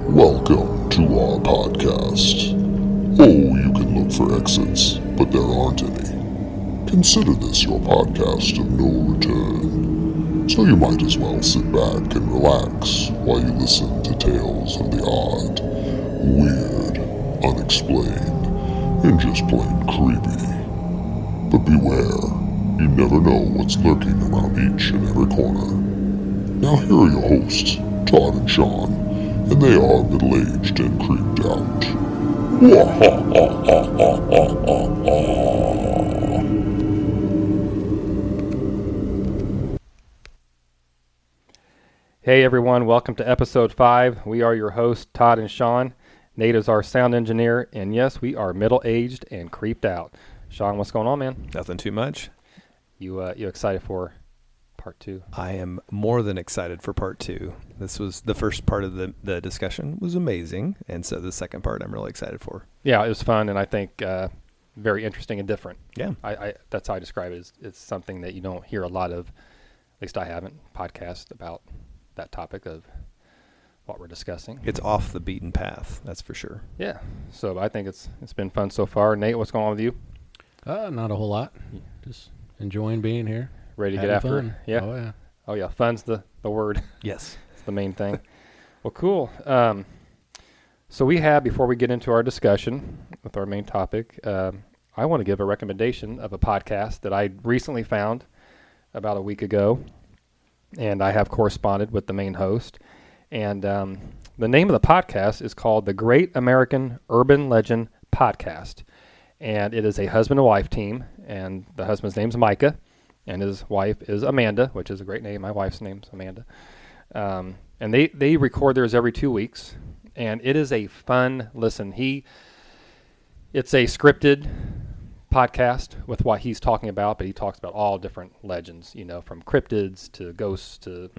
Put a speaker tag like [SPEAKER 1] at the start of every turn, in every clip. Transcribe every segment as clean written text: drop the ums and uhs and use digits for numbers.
[SPEAKER 1] Welcome to our podcast. Oh, you can look for exits, but there aren't any. Consider this your podcast of no return. So you might as well sit back and relax while you listen to tales of the odd, weird, unexplained, and just plain creepy. But beware, you never know what's lurking around each and every corner. Now here are your hosts, Todd and Sean, and they are middle-aged and creeped out.
[SPEAKER 2] Hey everyone, welcome to episode 5. We are your hosts, Todd and Sean. Nate is our sound engineer, and yes, we are middle-aged and creeped out. Sean, what's going on, man?
[SPEAKER 3] Nothing too much.
[SPEAKER 2] You excited for part 2?
[SPEAKER 3] I am more than excited for part 2. This was the first part of the discussion was amazing, and so the second part I'm really excited for.
[SPEAKER 2] Yeah, it was fun, and I think very interesting and different.
[SPEAKER 3] Yeah.
[SPEAKER 2] I that's how I describe it. It's something that you don't hear a lot of, at least I haven't, podcast about that topic of what we're discussing.
[SPEAKER 3] It's off the beaten path, that's for sure.
[SPEAKER 2] Yeah, so I think it's been fun so far. Nate, what's going on with you?
[SPEAKER 4] Not a whole lot. Just enjoying being here.
[SPEAKER 2] Ready to get after it?
[SPEAKER 4] Fun.
[SPEAKER 2] Yeah. Oh yeah, fun's the word.
[SPEAKER 3] Yes.
[SPEAKER 2] It's the main thing. Well, cool. So we have, before we get into our discussion with our main topic, I want to give a recommendation of a podcast that I recently found about a week ago, and I have corresponded with the main host. And the name of the podcast is called The Great American Urban Legend Podcast, and it is a husband and wife team, and the husband's name's Micah, and his wife is Amanda, which is a great name. My wife's name's Amanda. And they record theirs every 2 weeks, and it is a fun listen. It's a scripted podcast with what he's talking about, but he talks about all different legends, from cryptids to ghosts to,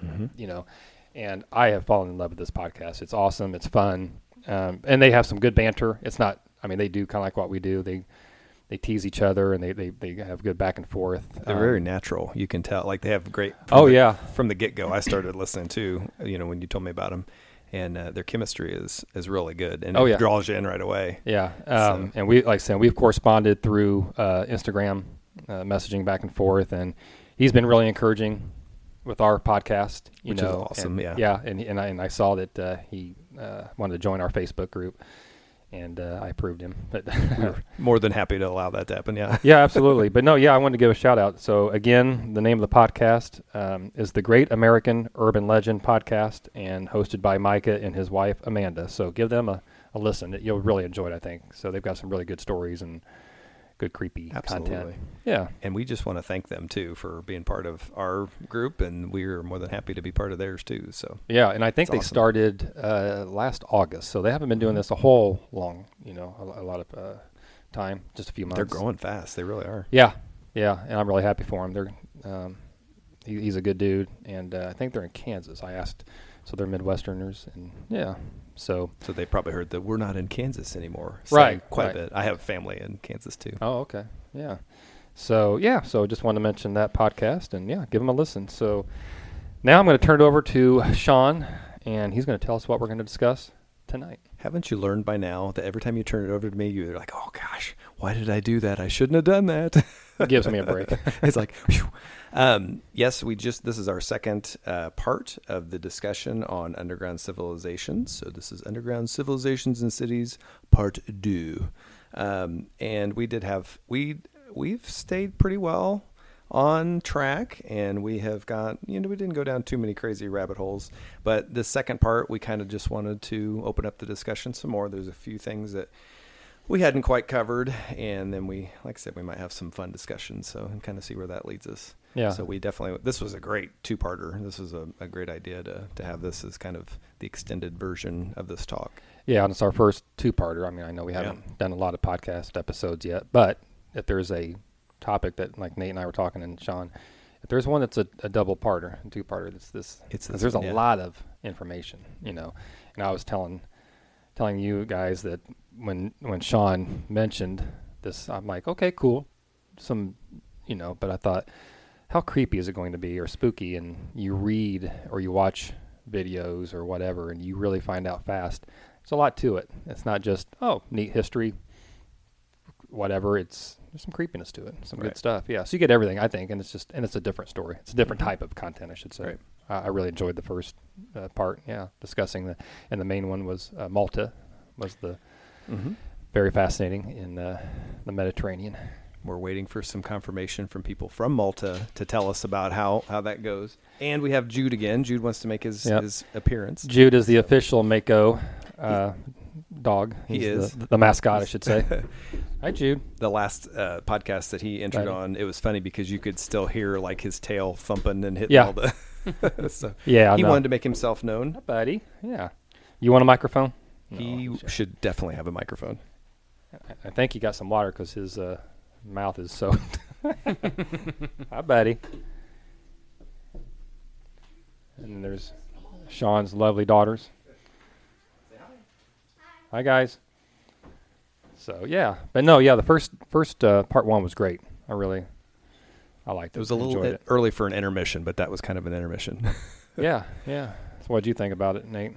[SPEAKER 2] and I have fallen in love with this podcast. It's awesome. It's fun. And they have some good banter. They do kind of like what we do. They tease each other, and they have good back and forth.
[SPEAKER 3] They're very natural. You can tell. Like, they have great... From the get-go, I started listening too, when you told me about them. And their chemistry is really good. And it draws you in right away. Yeah.
[SPEAKER 2] And we, like I said, we've corresponded through Instagram, messaging back and forth. And he's been really encouraging with our podcast.
[SPEAKER 3] Which is awesome,
[SPEAKER 2] and, yeah. And I saw that he wanted to join our Facebook group. And I approved him. But
[SPEAKER 3] we were more than happy to allow that to happen, yeah.
[SPEAKER 2] Yeah, absolutely. But no, I wanted to give a shout out. So again, the name of the podcast is The Great American Urban Legend Podcast, and hosted by Micah and his wife, Amanda. So give them a listen. You'll really enjoy it, I think. So they've got some really good stories and good creepy content. Yeah.
[SPEAKER 3] And we just want to thank them too for being part of our group, and we're more than happy to be part of theirs too. So
[SPEAKER 2] yeah, and I think they started last August, so they haven't been doing this a whole long, a lot of time, just a few months.
[SPEAKER 3] They're growing fast. They really are.
[SPEAKER 2] Yeah, and I'm really happy for him. They're he's a good dude, and I think they're in Kansas. I asked, so they're Midwesterners, and yeah. So
[SPEAKER 3] they probably heard that we're not in Kansas anymore.
[SPEAKER 2] Right.
[SPEAKER 3] Quite a bit. I have family in Kansas too.
[SPEAKER 2] Oh, okay. Yeah. So just wanted to mention that podcast, and give them a listen. So now I'm going to turn it over to Sean, and he's going to tell us what we're going to discuss tonight.
[SPEAKER 3] Haven't you learned by now that every time you turn it over to me, you're like, oh gosh, why did I do that? I shouldn't have done that.
[SPEAKER 2] It gives me a break.
[SPEAKER 3] It's like, whew. Yes, this is our second part of the discussion on underground civilizations. So this is Underground Civilizations in Cities, part 2. And we've stayed pretty well on track, and we have got, we didn't go down too many crazy rabbit holes, but the second part, we kind of just wanted to open up the discussion some more. There's a few things that we hadn't quite covered, and then we might have some fun discussions, so and kind of see where that leads us.
[SPEAKER 2] Yeah.
[SPEAKER 3] So this was a great two-parter. This was a great idea to have this as kind of the extended version of this talk.
[SPEAKER 2] Yeah, and it's our first two-parter. I know we haven't done a lot of podcast episodes yet, but if there's a topic that, like Nate and I were talking, and Sean, if there's one that's a double-parter, two-parter, there's a lot of information, and I was telling you guys that when Sean mentioned this, I'm like, okay, cool, but I thought, how creepy is it going to be, or spooky? And you read or you watch videos or whatever, and you really find out fast. There's a lot to it. It's not just, oh, neat history, whatever. There's some creepiness to it, some good stuff. Yeah, so you get everything, I think, and it's a different story. It's a different type of content, I should say.
[SPEAKER 3] Right.
[SPEAKER 2] I really enjoyed the first part, discussing and the main one was Malta, was the very fascinating in the Mediterranean.
[SPEAKER 3] We're waiting for some confirmation from people from Malta to tell us about how that goes. And we have Jude again. Jude wants to make his appearance.
[SPEAKER 2] Jude is the official Mako dog.
[SPEAKER 3] He is.
[SPEAKER 2] The mascot, I should say. Hi, Jude.
[SPEAKER 3] The last podcast that he entered on, it was funny because you could still hear like his tail thumping and hitting all the stuff.
[SPEAKER 2] Yeah,
[SPEAKER 3] he wanted to make himself known.
[SPEAKER 2] Hi, buddy. Yeah. You want a microphone?
[SPEAKER 3] He should definitely have a microphone.
[SPEAKER 2] I think he got some water because his mouth is soaked. Hi, buddy. And there's Sean's lovely daughters. Hi, guys. So, yeah. But no, the first part one was great. I liked it.
[SPEAKER 3] It was a little bit early for an intermission, but that was kind of an intermission.
[SPEAKER 2] Yeah. So what did you think about it, Nate?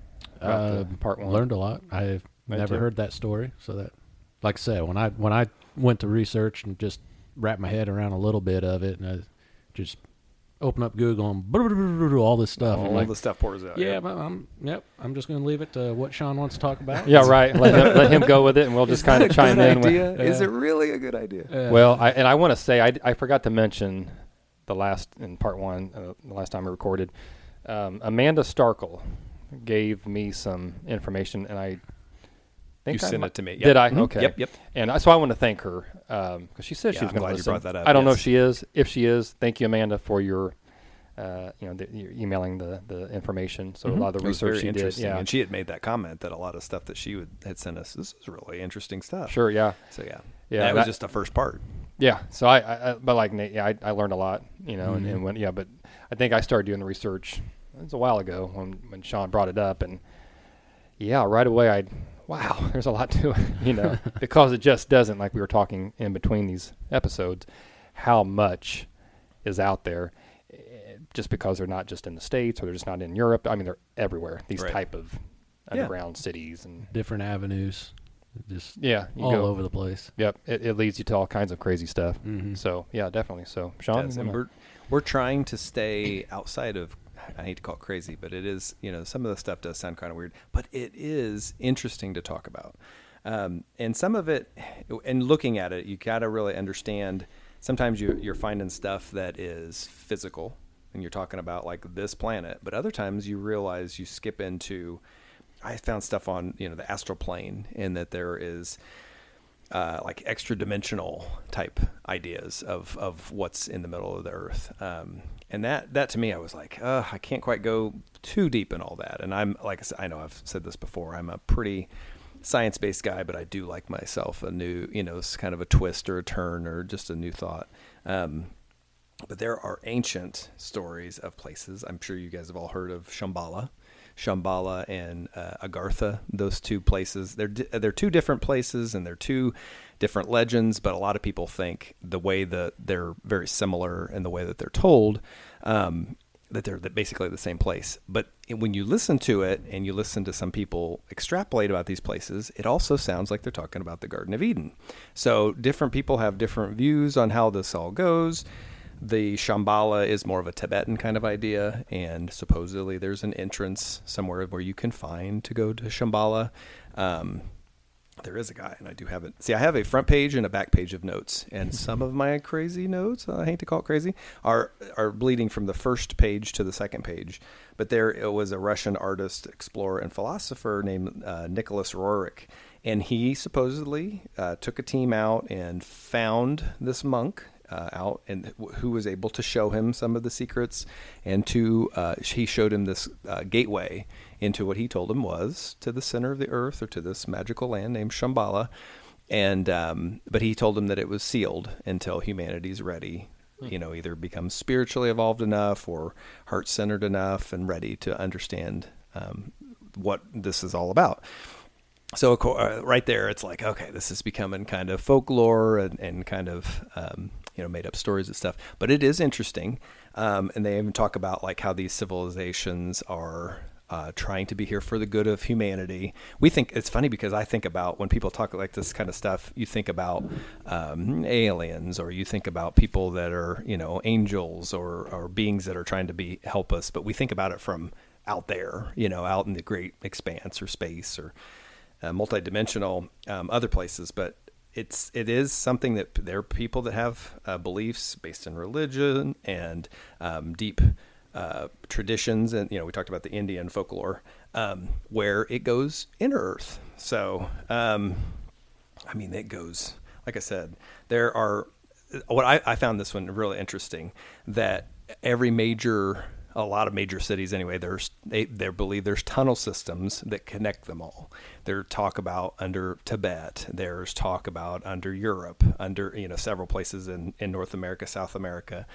[SPEAKER 2] About part one?
[SPEAKER 4] Learned a lot. I've never heard that story. So that, like I said, when I went to research and just wrap my head around a little bit of it, and I just open up Google and all this stuff.
[SPEAKER 3] All the stuff pours out.
[SPEAKER 4] Yeah, I'm just going to leave it to what Sean wants to talk about.
[SPEAKER 2] Yeah, right. Let him go with it, and we'll just kind of chime in.
[SPEAKER 3] Is it really a good idea?
[SPEAKER 2] Well, I want to say I forgot to mention in part one, the last time I recorded, Amanda Starkle gave me some information, and I think
[SPEAKER 3] you sent it to me. Yep.
[SPEAKER 2] Did I? Okay.
[SPEAKER 3] Yep.
[SPEAKER 2] And so I want to thank her because she said she was going to listen.
[SPEAKER 3] You brought that up.
[SPEAKER 2] I don't know if she is. If she is, thank you, Amanda, for your you're emailing the information. So a lot of the research she did. Yeah.
[SPEAKER 3] And she had made that comment that a lot of stuff that she had sent us, this is really interesting stuff.
[SPEAKER 2] Sure. Yeah.
[SPEAKER 3] So that was just the first part.
[SPEAKER 2] Yeah. So but like Nate, I learned a lot, and when, but I think I started doing the research. It was a while ago when Sean brought it up, and right away wow, there's a lot to it, because it just doesn't, like we were talking in between these episodes, how much is out there, just because they're not just in the States or they're just not in Europe. I mean, they're everywhere, these type of underground cities and
[SPEAKER 4] different avenues, just
[SPEAKER 2] all
[SPEAKER 4] over the place.
[SPEAKER 2] Yep, it leads you to all kinds of crazy stuff. So definitely. So Sean,
[SPEAKER 3] we're trying to stay outside of, I hate to call it crazy, but it is, some of the stuff does sound kind of weird, but it is interesting to talk about. And some of it, and looking at it, you got to really understand, sometimes you're finding stuff that is physical, and you're talking about like this planet, but other times you realize you skip into, I found stuff on, the astral plane, and that there is like extra dimensional type ideas of what's in the middle of the earth. And that to me, I was like, I can't quite go too deep in all that. And I'm, like I said, I know I've said this before, I'm a pretty science-based guy, but I do like myself a new, it's kind of a twist or a turn or just a new thought. But there are ancient stories of places. I'm sure you guys have all heard of Shambhala and Agartha. Those two places, they're two different places, and they're two different legends, but a lot of people think the way that they're very similar and the way that they're told, that they're basically the same place. But when you listen to it and you listen to some people extrapolate about these places, it also sounds like they're talking about the Garden of Eden. So different people have different views on how this all goes. The Shambhala is more of a Tibetan kind of idea, and supposedly there's an entrance somewhere where you can find to go to Shambhala. There is a guy, and I do have it. See, I have a front page and a back page of notes, and some of my crazy notes, I hate to call it crazy, are bleeding from the first page to the second page. But there it was a Russian artist, explorer, and philosopher named Nicholas Roerich, and he supposedly took a team out and found this monk out, and who was able to show him some of the secrets, and he showed him this gateway into what he told him was to the center of the earth, or to this magical land named Shambhala. And but he told him that it was sealed until humanity's ready, either become spiritually evolved enough or heart-centered enough and ready to understand what this is all about. So right there, it's like, okay, this is becoming kind of folklore and kind of made up stories and stuff. But it is interesting. And they even talk about like how these civilizations are trying to be here for the good of humanity. We think it's funny because I think about when people talk like this kind of stuff, you think about aliens, or you think about people that are, angels or beings that are trying to help us. But we think about it from out there, out in the great expanse or space or multidimensional other places. But it is something that there are people that have beliefs based in religion and deep traditions, and we talked about the Indian folklore, where it goes inner Earth. So, it goes, like I said, there are. What I found this one really interesting, that a lot of major cities anyway, they believe there's tunnel systems that connect them all. There's talk about under Tibet. There's talk about under Europe, under several places in North America, South America.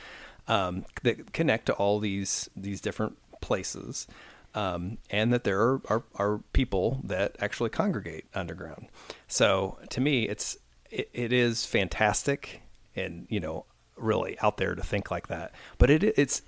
[SPEAKER 3] That connect to all these different places, and that there are people that actually congregate underground. So to me, it is fantastic, and really out there to think like that. But it's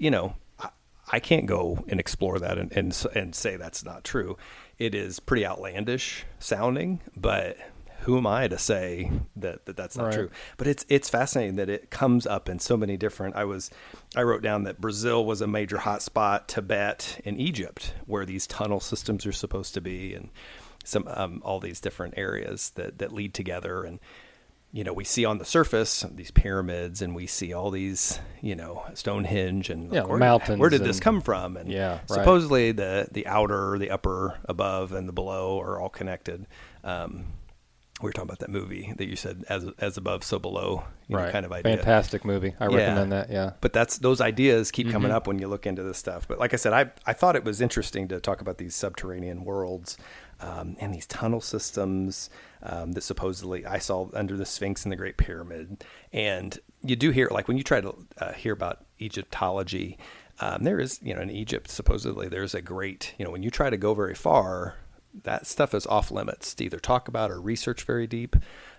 [SPEAKER 3] I can't go and explore that and say that's not true. It is pretty outlandish sounding, but who am I to say that's not true? But it's fascinating that it comes up in so many different. I wrote down that Brazil was a major hotspot, Tibet, and Egypt, where these tunnel systems are supposed to be, and some all these different areas that lead together. And we see on the surface these pyramids, and we see all these Stonehenge, and
[SPEAKER 2] mountains.
[SPEAKER 3] Where did this come from? And
[SPEAKER 2] supposedly
[SPEAKER 3] the outer, the upper, above, and the below are all connected. We were talking about that movie that you said, as above, so below, kind of idea.
[SPEAKER 2] Fantastic movie. I recommend that. Yeah.
[SPEAKER 3] But those ideas keep coming up when you look into this stuff. But like I said, I thought it was interesting to talk about these subterranean worlds, and these tunnel systems that supposedly I saw under the Sphinx and the Great Pyramid. And you do hear, like when you try to hear about Egyptology, there is, in Egypt, supposedly there's a great, when you try to go very far, that stuff is off limits to either talk about or research very deep.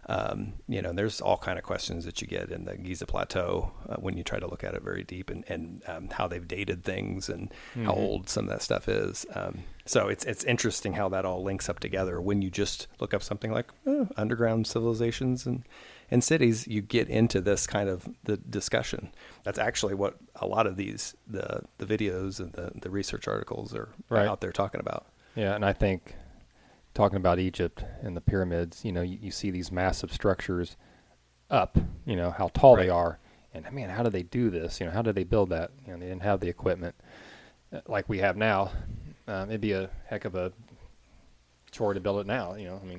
[SPEAKER 3] There's all kind of questions that you get in the Giza Plateau when you try to look at it very deep, and how they've dated things and how old some of that stuff is. So it's interesting how that all links up together. When you just look up something like underground civilizations and cities, you get into this kind of the discussion. That's actually what a lot of the videos and the research articles are out there talking about.
[SPEAKER 2] Yeah, and I think talking about Egypt and the pyramids, you see these massive structures up, how tall they are. And, man, how do they do this? How did they build that? They didn't have the equipment like we have now. It'd be a heck of a chore to build it now,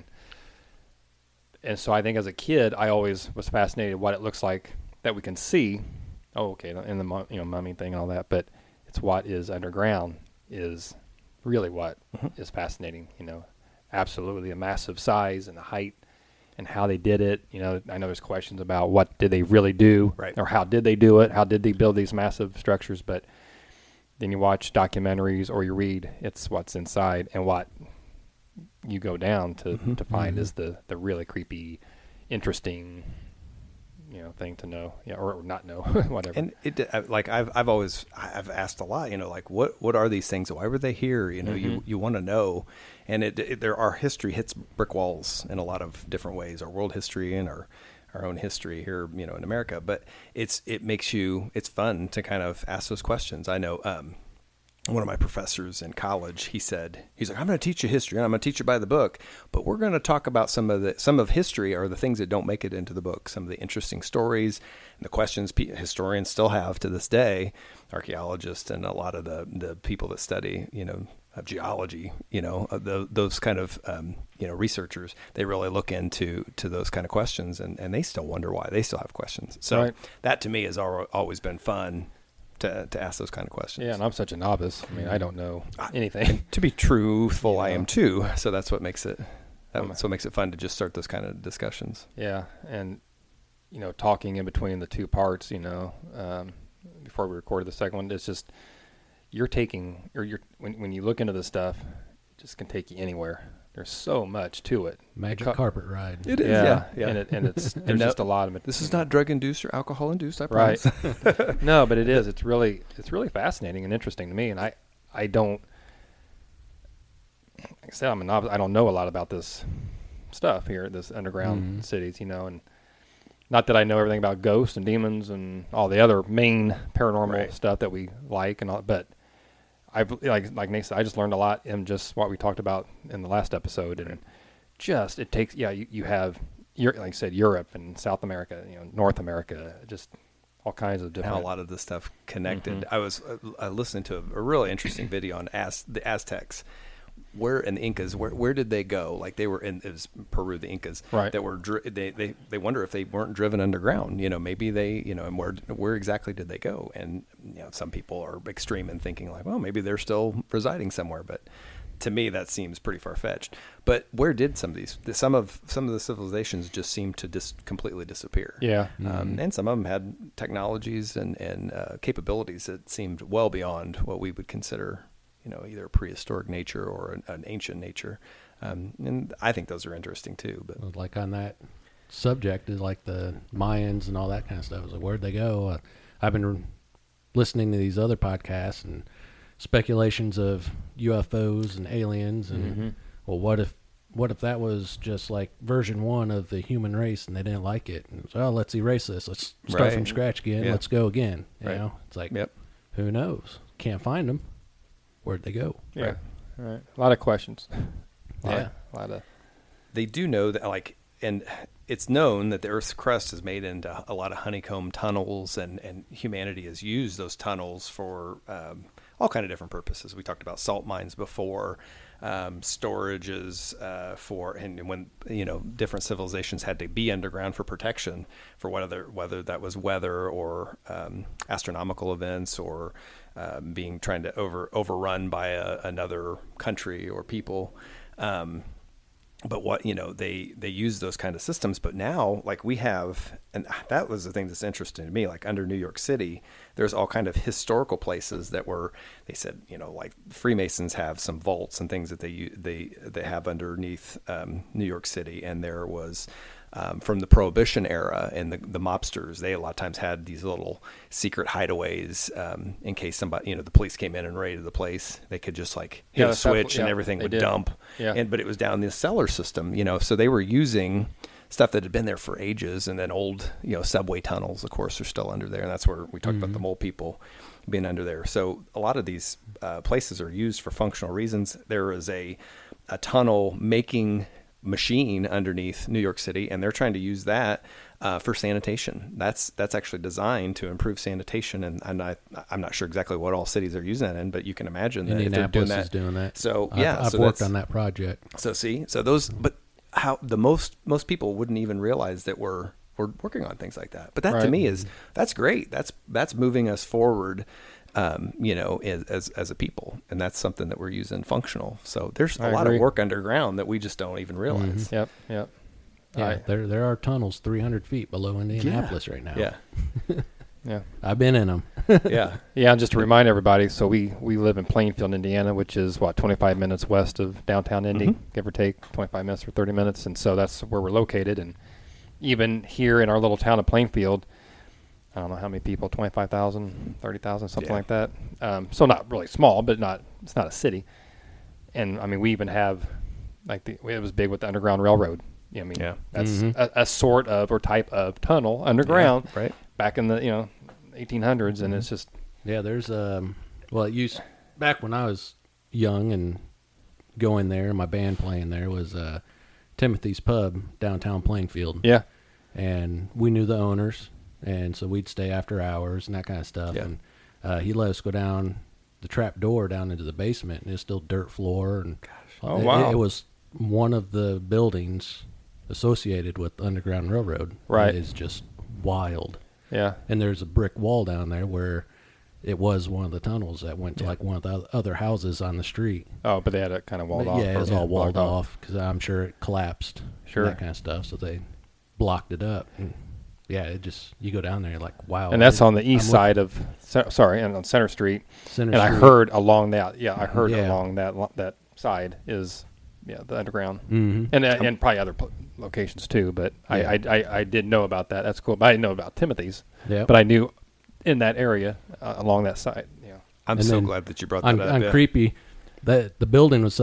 [SPEAKER 2] And so I think as a kid, I always was fascinated what it looks like that we can see. Oh, okay, in the mummy thing and all that. But it's what is underground is really what is fascinating, absolutely the massive size and the height and how they did it. I know there's questions about what did they really do, or how did they do it? How did they build these massive structures? But then you watch documentaries or you read, it's what's inside, and what you go down to find is the really creepy, interesting, thing to know, or not know, whatever.
[SPEAKER 3] And I've asked a lot, like what are these things? Why were they here? You want to know, and our history hits brick walls in a lot of different ways. Our world history and our own history here, in America. But it's fun to kind of ask those questions. I know one of my professors in college, he's like, I'm going to teach you history, and I'm going to teach you by the book, but we're going to talk about some of history, or the things that don't make it into the book, some of the interesting stories and the questions historians still have to this day, archaeologists and a lot of the people that study, geology, those kind of, researchers, they really look into those kind of questions, and they still wonder why. They still have questions. So that to me has always been fun to ask those kind of questions.
[SPEAKER 2] Yeah, and I'm such a novice. I don't know anything.
[SPEAKER 3] And to be truthful, I am too. So that's what makes it fun to just start those kind of discussions.
[SPEAKER 2] Yeah, and talking in between the two parts, before we recorded the second one, it's just when you look into this stuff, it just can take you anywhere. There's so much to it.
[SPEAKER 4] Magic carpet ride.
[SPEAKER 3] It is, yeah.
[SPEAKER 2] And it's there's just a lot of it.
[SPEAKER 3] This is not drug-induced or alcohol-induced, I
[SPEAKER 2] right.
[SPEAKER 3] promise.
[SPEAKER 2] No, but it is. It's really fascinating and interesting to me. And I don't, like I said, I'm a novice. I don't know a lot about this stuff here, this underground cities, and not that I know everything about ghosts and demons and all the other main paranormal stuff that we like and all, but I've like Nate said, I just learned a lot in just what we talked about in the last episode, and just it takes you have like I said, Europe and South America, North America, just all kinds of different.
[SPEAKER 3] How a lot of this stuff connected. I was listening to a really interesting video on the Aztecs. Where in the Incas, where did they go? Like they were it was Peru, the Incas,
[SPEAKER 2] right?
[SPEAKER 3] That were they wonder if they weren't driven underground. Maybe they and where exactly did they go? And some people are extreme in thinking like, well, maybe they're still residing somewhere. But to me, that seems pretty far fetched. But where did some of the civilizations just seem to completely disappear?
[SPEAKER 2] Yeah,
[SPEAKER 3] and some of them had technologies and capabilities that seemed well beyond what we would consider. Either a prehistoric nature or an ancient nature. And I think those are interesting too. But
[SPEAKER 4] like on that subject is like the Mayans and all that kind of stuff. It's like, where'd they go? I've been listening to these other podcasts and speculations of UFOs and aliens. And well, what if that was just like version 1 of the human race and they didn't like it? And so, let's erase this. Let's start from scratch again.
[SPEAKER 3] Yeah.
[SPEAKER 4] Let's go again. You
[SPEAKER 3] right.
[SPEAKER 4] know, it's like,
[SPEAKER 3] yep.
[SPEAKER 4] Who knows? Can't find them. Where'd they go?
[SPEAKER 2] Yeah, right. A lot of questions.
[SPEAKER 3] A
[SPEAKER 2] lot of.
[SPEAKER 3] They do know that, and it's known that the Earth's crust is made into a lot of honeycomb tunnels, and humanity has used those tunnels for all kind of different purposes. We talked about salt mines before, storages and when different civilizations had to be underground for protection for whether that was weather or astronomical events or trying to overrun by another country or people. But they use those kind of systems. But now, like we have, and that was the thing that's interesting to me, like under New York City, there's all kind of historical places that they said, like Freemasons have some vaults and things that they have underneath New York City. And there was, from the Prohibition era and the mobsters, they a lot of times had these little secret hideaways in case somebody, the police came in and raided the place. They could just hit a switch and everything would dump.
[SPEAKER 2] Yeah.
[SPEAKER 3] But it was down the cellar system, so they were using stuff that had been there for ages, and then old, subway tunnels, of course, are still under there. And that's where we talked about the mole people being under there. So a lot of these places are used for functional reasons. There is a tunnel making machine underneath New York City, and they're trying to use that for sanitation. That's actually designed to improve sanitation, and I'm not sure exactly what all cities are using that in, but you can imagine that
[SPEAKER 4] Indianapolis is doing that.
[SPEAKER 3] So
[SPEAKER 4] I've worked on that project.
[SPEAKER 3] So those, but how the most people wouldn't even realize that we're working on things like that. But that to me that's great. That's moving us forward. As a people, and that's something that we're using functional. So there's a lot of work underground that we just don't even realize.
[SPEAKER 2] Yep.
[SPEAKER 4] Yeah, there are tunnels 300 feet below Indianapolis right now.
[SPEAKER 3] Yeah.
[SPEAKER 2] Yeah.
[SPEAKER 4] I've been in them.
[SPEAKER 3] Yeah.
[SPEAKER 2] Yeah, and just to remind everybody, so we live in Plainfield, Indiana, which is 25 minutes west of downtown Indy, give or take 25 minutes or 30 minutes, and so that's where we're located. And even here in our little town of Plainfield, I don't know how many people, 25,000, 30,000, something like that. So not really small, but it's not a city. And I mean, we even have it was big with the Underground Railroad. That's a sort of or type of tunnel underground,
[SPEAKER 3] right?
[SPEAKER 2] Back in the 1800s, and it's just
[SPEAKER 4] there's it used back when I was young and going there. My band playing there was Timothy's Pub downtown Plainfield.
[SPEAKER 2] Yeah,
[SPEAKER 4] and we knew the owners. And so we'd stay after hours and that kind of stuff.
[SPEAKER 3] Yeah.
[SPEAKER 4] And he let us go down the trap door down into the basement, and it's still dirt floor. And
[SPEAKER 2] wow.
[SPEAKER 4] It was one of the buildings associated with the Underground Railroad.
[SPEAKER 2] Right.
[SPEAKER 4] It's just wild.
[SPEAKER 2] Yeah.
[SPEAKER 4] And there's a brick wall down there where it was one of the tunnels that went to one of the other houses on the street.
[SPEAKER 2] Oh, but they had it kind of walled off.
[SPEAKER 4] Yeah, it was all walled off because I'm sure it collapsed.
[SPEAKER 2] Sure.
[SPEAKER 4] And that kind of stuff. So they blocked it up. And yeah, you go down there, you're like, wow.
[SPEAKER 2] And that's on the east side of, on Center Street.
[SPEAKER 4] Center
[SPEAKER 2] and
[SPEAKER 4] Street.
[SPEAKER 2] I heard along that, along that side is the underground,
[SPEAKER 4] Mm-hmm.
[SPEAKER 2] and probably other locations too. But I didn't know about that. That's cool. But I didn't know about Timothy's.
[SPEAKER 4] Yeah.
[SPEAKER 2] But I knew in that area along that side. Yeah.
[SPEAKER 3] I'm
[SPEAKER 4] And
[SPEAKER 3] so
[SPEAKER 4] then
[SPEAKER 3] glad that you brought that up.
[SPEAKER 4] On
[SPEAKER 3] yeah.
[SPEAKER 4] Creepy, the building was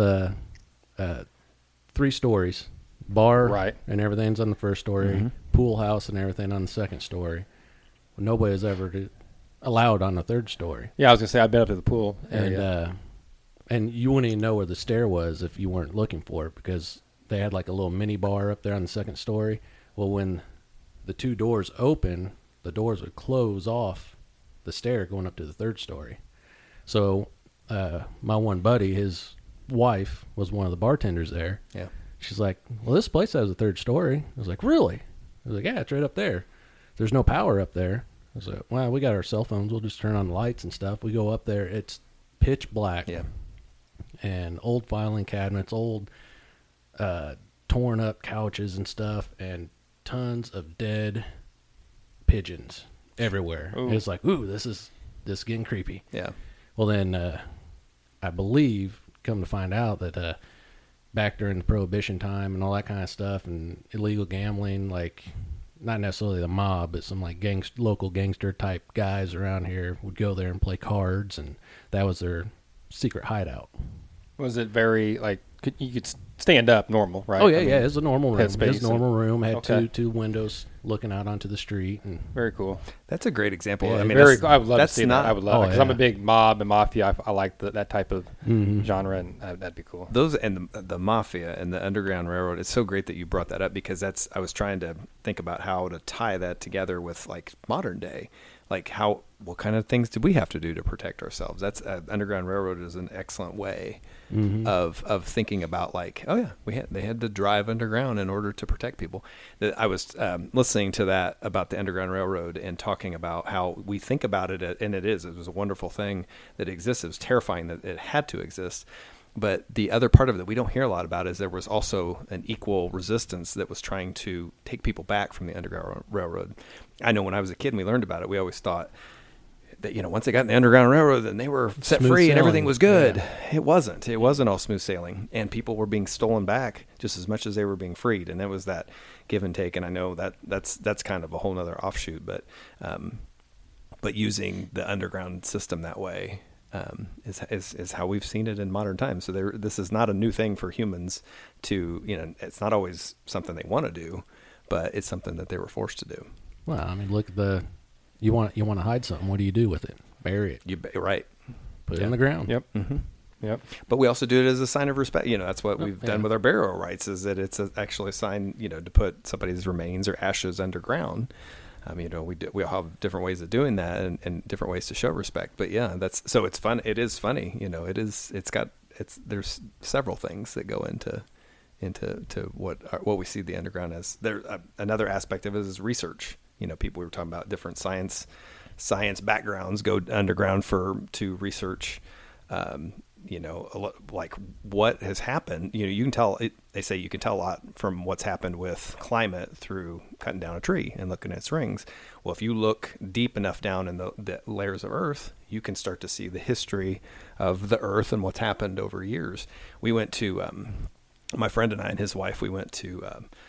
[SPEAKER 4] 3 stories, bar
[SPEAKER 2] Right.
[SPEAKER 4] and everything's on the first story,
[SPEAKER 3] Mm-hmm.
[SPEAKER 4] pool house and everything on the second story. Nobody was ever allowed on the third story,
[SPEAKER 2] Yeah, I was gonna say I've been up to the pool area.
[SPEAKER 4] and you wouldn't even know where the stair was if you weren't looking for it because they had like a little mini bar up there on the second story. Well, when the 2 doors open, the doors would close off the stair going up to the third story. So my one buddy, his wife was one of the bartenders there.
[SPEAKER 3] Yeah.
[SPEAKER 4] She's like, well, this place has a third story. I was like, really? I was like, yeah, it's right up there. There's no power up there. I was like, well, we got our cell phones. We'll just turn on the lights and stuff. We go up there. It's pitch black.
[SPEAKER 3] Yeah.
[SPEAKER 4] And old filing cabinets, old torn up couches and stuff, and tons of dead pigeons everywhere.
[SPEAKER 2] Ooh.
[SPEAKER 4] It's like, ooh, this is getting creepy.
[SPEAKER 3] Yeah.
[SPEAKER 4] Well, then I believe, come to find out that back during the Prohibition time and all that kind of stuff and illegal gambling, like not necessarily the mob, but some like local gangster type guys around here would go there and play cards, and that was their secret hideout.
[SPEAKER 2] Was it very like you could stand up normal, right?
[SPEAKER 4] Oh yeah,
[SPEAKER 2] I mean,
[SPEAKER 4] yeah, it's a normal room.
[SPEAKER 2] had
[SPEAKER 4] It's
[SPEAKER 2] space
[SPEAKER 4] a normal room. Had
[SPEAKER 2] Okay.
[SPEAKER 4] two windows looking out onto the street, and
[SPEAKER 2] Very cool.
[SPEAKER 3] That's a great example.
[SPEAKER 4] Yeah,
[SPEAKER 3] I mean,
[SPEAKER 2] Very
[SPEAKER 3] that's-
[SPEAKER 2] cool. I would love to
[SPEAKER 3] that's
[SPEAKER 2] see
[SPEAKER 3] not,
[SPEAKER 2] that. I would love
[SPEAKER 4] Oh,
[SPEAKER 2] it because I'm a
[SPEAKER 4] yeah.
[SPEAKER 2] big mob and mafia. I like that type of
[SPEAKER 4] Mhm.
[SPEAKER 2] genre, and that'd be cool.
[SPEAKER 3] Those and the mafia and the Underground Railroad. It's so great that you brought that up because I was trying to think about how to tie that together with like modern day, like what kind of things did we have to do to protect ourselves? That's Underground Railroad is an excellent way
[SPEAKER 4] Mhm.
[SPEAKER 3] of thinking about like, oh yeah, they had to drive underground in order to protect people. I was listening to that about the Underground Railroad and talking about how we think about it, and it was a wonderful thing that exists. It was terrifying that it had to exist. But the other part of it that we don't hear a lot about is there was also an equal resistance that was trying to take people back from the Underground Railroad. I know when I was a kid and we learned about it, we always thought that, once they got in the Underground Railroad, then they were set
[SPEAKER 4] Smooth
[SPEAKER 3] free and everything
[SPEAKER 4] sailing.
[SPEAKER 3] was good.
[SPEAKER 4] Yeah.
[SPEAKER 3] It wasn't. It wasn't all smooth sailing. And people were being stolen back just as much as they were being freed. And it was that give and take. And I know that's kind of a whole nother offshoot, but using the underground system that way is how we've seen it in modern times. So this is not a new thing for humans to, it's not always something they want to do, but it's something that they were forced to do.
[SPEAKER 4] Well, I mean, look at you want to hide something. What do you do with it? Bury it.
[SPEAKER 3] Right.
[SPEAKER 4] Put it on the ground.
[SPEAKER 2] Yep.
[SPEAKER 3] Mm-hmm.
[SPEAKER 2] Yep.
[SPEAKER 3] But we also do it as a sign of respect. That's what we've
[SPEAKER 4] yeah.
[SPEAKER 3] done with our burial rites, is that it's actually a sign, to put somebody's remains or ashes underground. We all have different ways of doing that and different ways to show respect. But yeah, so it's fun. It is funny. There's several things that go into what we see the underground as. Another aspect of it is research. People we were talking about different science backgrounds go underground to research, like what has happened. You can tell. They say you can tell a lot from what's happened with climate through cutting down a tree and looking at its rings. Well, if you look deep enough down in the layers of Earth, you can start to see the history of the Earth and what's happened over years. We went to my friend and I and his wife. We went to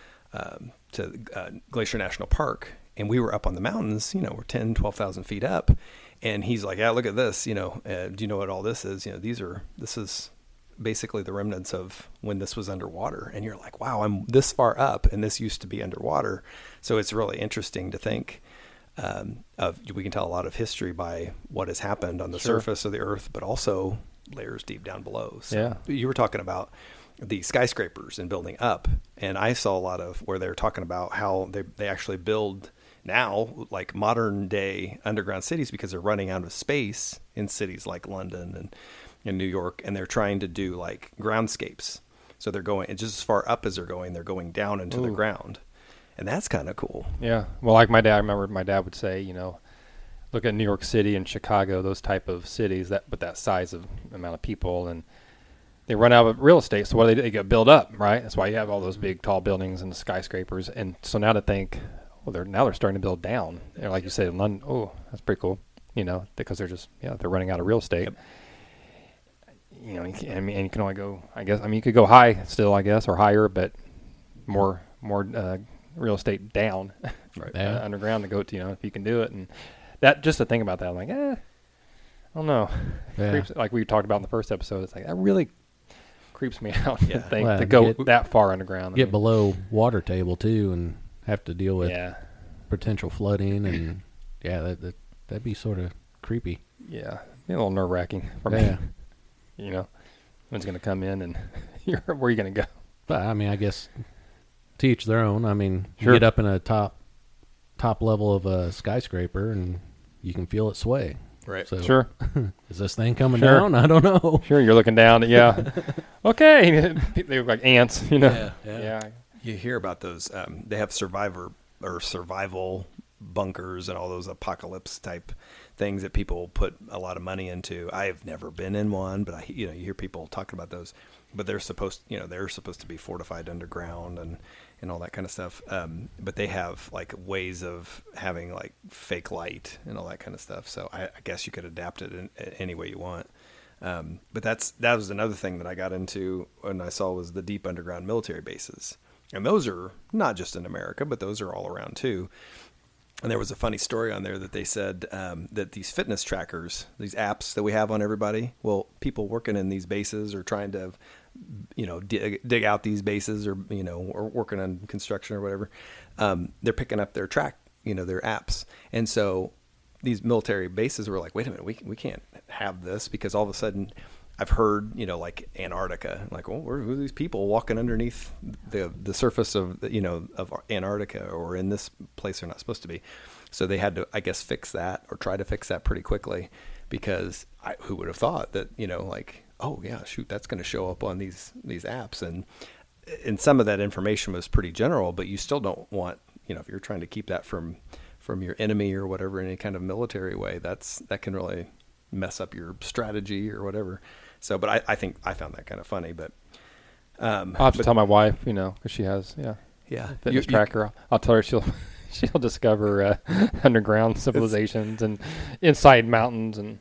[SPEAKER 3] Glacier National Park. And we were up on the mountains, we're 10, 12,000 feet up. And he's like, yeah, look at this, do you know what all this is? This is basically the remnants of when this was underwater. And you're like, wow, I'm this far up and this used to be underwater. So it's really interesting to think we can tell a lot of history by what has happened on the surface of the Earth, but also layers deep down below. So
[SPEAKER 2] Yeah.
[SPEAKER 3] You were talking about the skyscrapers and building up. And I saw a lot of where they were talking about how they actually build now like modern day underground cities because they're running out of space in cities like London and in New York, and they're trying to do like groundscapes. So they're going, and just as far up as they're going down into the ground. And that's kind of cool.
[SPEAKER 2] Yeah. Well, like my dad, I remember my dad would say, look at New York City and Chicago, those type of cities with that size of amount of people, and they run out of real estate. So what do? They get built up, right? That's why you have all those big tall buildings and the skyscrapers. And so now to think, well, they're starting to build down. And like you said, in London, that's pretty cool. Because they're just they're running out of real estate. you know, and you can only go, I guess. I mean, you could go high still, I guess, or higher, but more real estate down,
[SPEAKER 3] Right.
[SPEAKER 2] underground to go to. You know, if you can do it, and that just to think about that, I'm like, I don't know.
[SPEAKER 4] Yeah.
[SPEAKER 2] Creeps, like we talked about in the first episode, it's like that really creeps me out
[SPEAKER 3] Yeah.
[SPEAKER 2] to think
[SPEAKER 4] Well,
[SPEAKER 2] to go
[SPEAKER 4] get-
[SPEAKER 2] that far underground.
[SPEAKER 4] Get below water table too, and have to deal with
[SPEAKER 2] yeah,
[SPEAKER 4] potential flooding, and that'd be sort of creepy.
[SPEAKER 2] yeah, be a little nerve wracking for
[SPEAKER 4] Yeah.
[SPEAKER 2] me. You know, when's going to come in and where are you going to go?
[SPEAKER 4] But I mean, I guess to each their own. I mean, you
[SPEAKER 2] Sure.
[SPEAKER 4] get up in a top level of a skyscraper, and you can feel it sway.
[SPEAKER 3] Right.
[SPEAKER 4] So,
[SPEAKER 2] Sure.
[SPEAKER 4] is this thing coming
[SPEAKER 2] Sure.
[SPEAKER 4] down? I don't know.
[SPEAKER 2] Sure, you're looking down. Yeah. Okay. They look like ants, you know. Yeah.
[SPEAKER 3] You hear about those. They have survival bunkers and all those apocalypse type things that people put a lot of money into. I've never been in one, but you hear people talking about those. But they're supposed to be fortified underground and all that kind of stuff. But they have like ways of having like fake light and all that kind of stuff. So I guess you could adapt it in any way you want. But that was another thing that I got into when I saw was the deep underground military bases. And those are not just in America, but those are all around too. And there was a funny story on there that they said that these fitness trackers, these apps that we have on everybody, well, people working in these bases or trying to, dig out these bases or, or working on construction or whatever, they're picking up their their apps. And so these military bases were like, wait a minute, we can't have this because all of a sudden I've heard, like Antarctica, like, well, who are these people walking underneath the surface of Antarctica or in this place they're not supposed to be. So they had to, I guess, fix that or try to fix that pretty quickly because who would have thought that, oh yeah, shoot, that's going to show up on these apps. And some of that information was pretty general, but you still don't want, if you're trying to keep that from your enemy or whatever in any kind of military way, that can really mess up your strategy or whatever. So, but I think I found that kind of funny, but
[SPEAKER 2] I'll have to tell my wife, because she has, fitness tracker. I'll tell her she'll discover underground civilizations and inside mountains and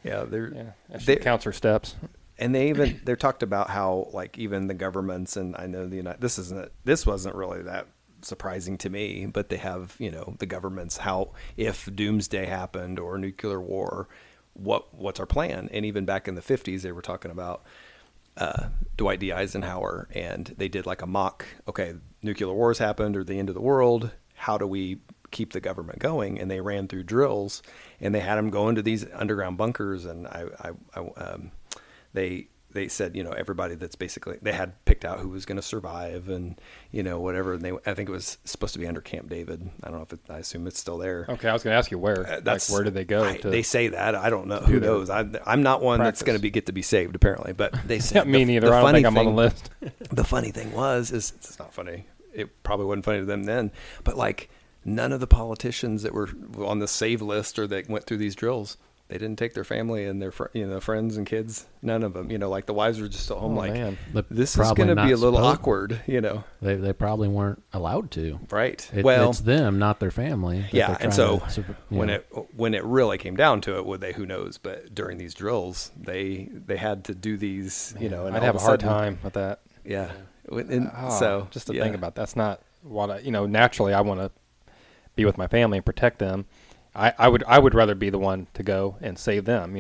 [SPEAKER 2] she counts her steps.
[SPEAKER 3] And they're talked about how like even the governments, and I know this wasn't really that surprising to me, but they have the governments, how if doomsday happened or nuclear war, what's our plan? And even back in the 50s, they were talking about Dwight D. Eisenhower, and they did like a mock, okay, nuclear wars happened or the end of the world. How do we keep the government going? And they ran through drills, and they had them go into these underground bunkers. And they said, everybody that's basically, they had picked out who was going to survive and, whatever. And I think it was supposed to be under Camp David. I don't know if I assume it's still there.
[SPEAKER 2] Okay. I was going to ask you where, where did they go?
[SPEAKER 3] They say that. I don't know. Who knows? I'm not one
[SPEAKER 2] practice.
[SPEAKER 3] that's going to get to be saved apparently, but they said
[SPEAKER 2] me neither. I don't think I'm on the list.
[SPEAKER 3] The funny thing is it's not funny. It probably wasn't funny to them then, but like none of the politicians that were on the save list or that went through these drills, they didn't take their family and their friends and kids. None of them. Like the wives were just at home. This is going to be a little awkward.
[SPEAKER 4] They probably weren't allowed to.
[SPEAKER 3] Right.
[SPEAKER 4] It's them, not their family.
[SPEAKER 3] Yeah. And so when it really came down to it, who knows? But during these drills, they had to do these. And
[SPEAKER 2] I'd have a hard time with that.
[SPEAKER 3] Yeah. So
[SPEAKER 2] just to think about that's not what I. Naturally, I want to be with my family and protect them. I would rather be the one to go and save them.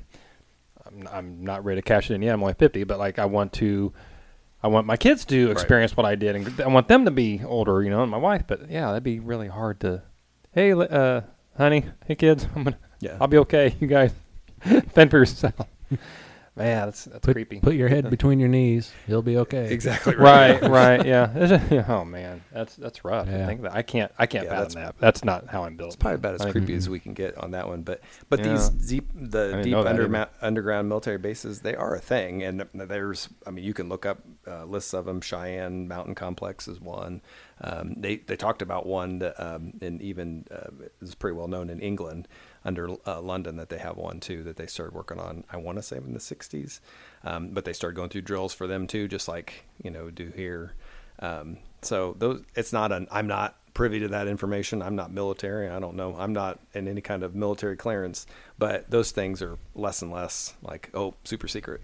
[SPEAKER 2] I'm not ready to cash it in yet. I'm only 50, but like I want my kids to experience what I did, and I want them to be older, and my wife. But yeah, that'd be really hard to. Hey, honey, hey kids, I'll be okay. You guys fend for yourself. Man, that's creepy.
[SPEAKER 4] Put your head between your knees. You'll be okay.
[SPEAKER 3] Exactly right.
[SPEAKER 2] Right. Yeah. Oh man, that's rough.
[SPEAKER 4] Yeah.
[SPEAKER 2] I think that I can't fathom that. That's not how I'm built.
[SPEAKER 3] It's probably about as creepy as we can get on that one. But these deep underground military bases, they are a thing. And you can look up lists of them. Cheyenne Mountain Complex is one. They talked about one that, and even is pretty well known in England under London, that they have one too that they started working on. I want to say in the 60s, but they started going through drills for them too, just like do here. So those, I'm not privy to that information. I'm not military. I don't know. I'm not in any kind of military clearance. But those things are less and less like super secret.